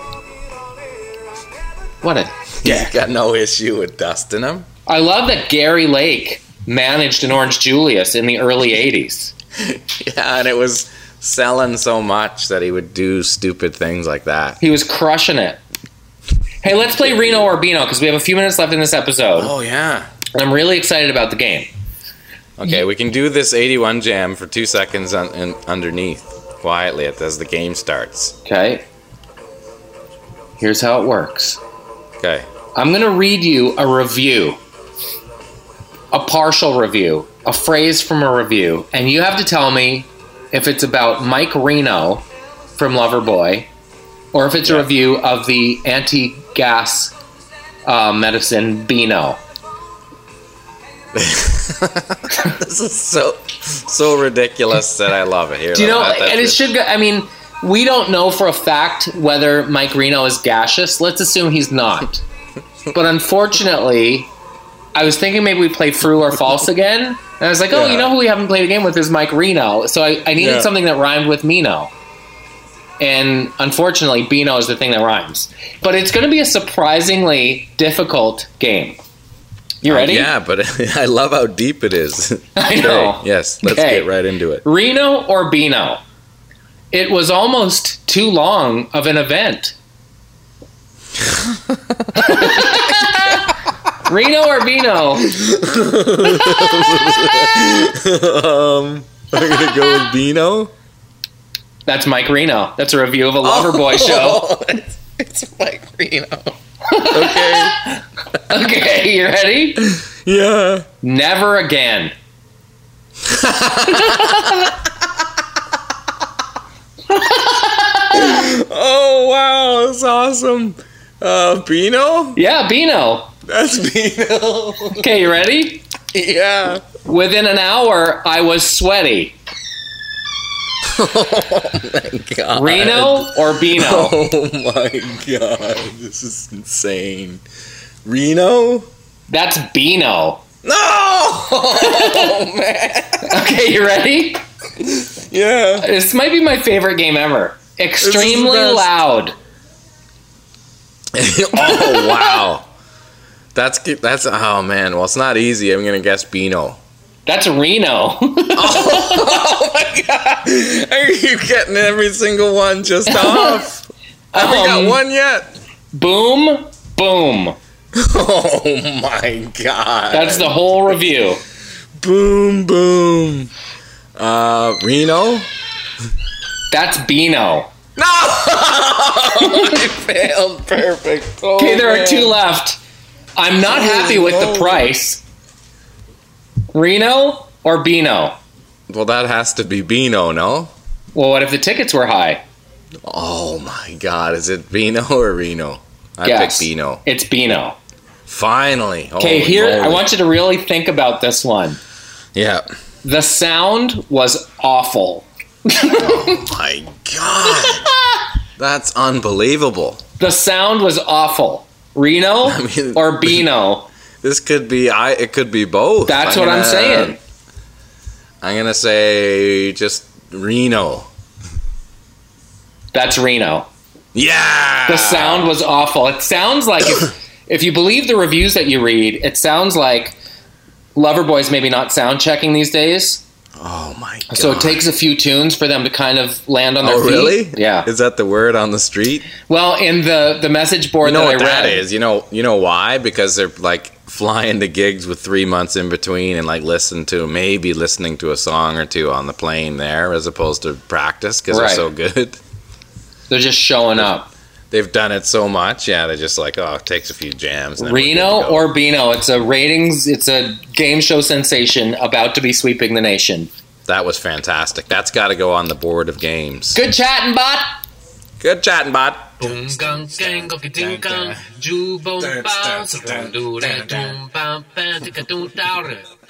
C: What a
B: You got no issue with dusting them.
C: I love that Gary Lake managed an Orange Julius in the early eighties.
B: Yeah, and it was selling so much that he would do stupid things like that.
C: He was crushing it. Hey, let's play Reno or Beano because we have a few minutes left in this episode.
B: Oh, yeah.
C: And I'm really excited about the game.
B: Okay, we can do this eighty-one jam for two seconds un- in, underneath, quietly as the game starts.
C: Okay. Here's how it works.
B: Okay.
C: I'm going to read you a review, a partial review, a phrase from a review, and you have to tell me if it's about Mike Reno from Loverboy or if it's a
B: Yeah.
C: review of the anti-gas uh, medicine Beano.
B: This is so so ridiculous that I love it. Here,
C: Do you know,
B: that- that's
C: and it should go, I mean, we don't know for a fact whether Mike Reno is gaseous. Let's assume he's not. But unfortunately, I was thinking maybe we play true or false again. And I was like, oh,
B: Yeah.
C: you know who we haven't played a game with is Mike Reno. So I, I needed
B: Yeah.
C: something that rhymed with Mino. And unfortunately, Beano is the thing that rhymes. But it's going to be a surprisingly difficult game. You ready?
B: Yeah, but I love how deep it is.
C: I know.
B: Okay, yes, let's
C: Okay.
B: get right into it.
C: Reno or Beano? It was almost too long of an event. Reno or Beano?
B: um, I'm gonna go with Beano.
C: That's Mike Reno. That's a review of a Loverboy show.
B: it's, it's Mike Reno. Okay.
C: Okay, you ready?
B: Yeah.
C: Never again.
B: Oh wow, that's awesome. Uh, Beano?
C: Yeah, Beano.
B: That's Beano.
C: Okay, you ready?
B: Yeah.
C: Within an hour, I was sweaty.
B: God.
C: Reno or Beano?
B: Oh my god, this is insane. Reno?
C: That's Beano.
B: No! Oh man.
C: Okay, you ready?
B: Yeah.
C: This might be my favorite game ever. Extremely
B: best.
C: loud.
B: Oh wow. That's that's oh man. Well, it's not easy. I'm gonna guess Beano.
C: That's Reno.
B: Oh my god! Are you getting every single one just off? I haven't
C: Um,
B: got one yet.
C: Boom, boom.
B: Oh my god!
C: That's the whole review.
B: boom boom. Uh, Reno.
C: That's Beano.
B: No! I failed. Perfect. Oh,
C: Okay, there are
B: man.
C: two left. I'm not happy with the
B: no.
C: price. Reno or Beano?
B: Well, that has to be Beano, no?
C: Well, what if the tickets were high?
B: Oh my god, is it Beano or Reno? I
C: Guess.
B: picked Beano.
C: It's Beano.
B: Finally.
C: Okay,
B: Holy
C: here, I
B: moly.
C: want you to really think about this one.
B: Yeah.
C: The sound was awful.
B: My god. That's unbelievable.
C: The sound was awful. Reno
B: I mean-
C: or Beano?
B: This could be I. It could be both.
C: That's
B: I'm
C: what I'm
B: gonna-
C: saying.
B: I'm gonna say just Reno.
C: That's Reno.
B: Yeah.
C: The sound was awful. It sounds like, if, if you believe the reviews that you read, it sounds like Loverboy's maybe not sound checking these days.
B: Oh my god.
C: So it takes a few tunes for them to kind of land on their
B: Oh
C: feet.
B: really?
C: Yeah.
B: Is that the word on the street?
C: Well, in the, the message board
B: You know
C: that
B: what
C: I
B: that
C: read,
B: is? You know. You know why? Because they're like flying to gigs with three months in between, and like listen to maybe listening to a song or two on the plane there, as opposed to practice because
C: Right.
B: they're so good.
C: they're just showing up.
B: They've done it so much. Yeah, they're just like, oh, it takes a few jams. And then we're good
C: Reno
B: to go.
C: or Beano? It's a ratings. It's a game show sensation about to be sweeping the nation.
B: That was fantastic. That's got to go on the board of games.
C: Good chatting, bot.
B: Good chatting, bot.
F: Boom gang gang go ding gang, ju boom bounce, do do do, boom bam bam, ticka do down.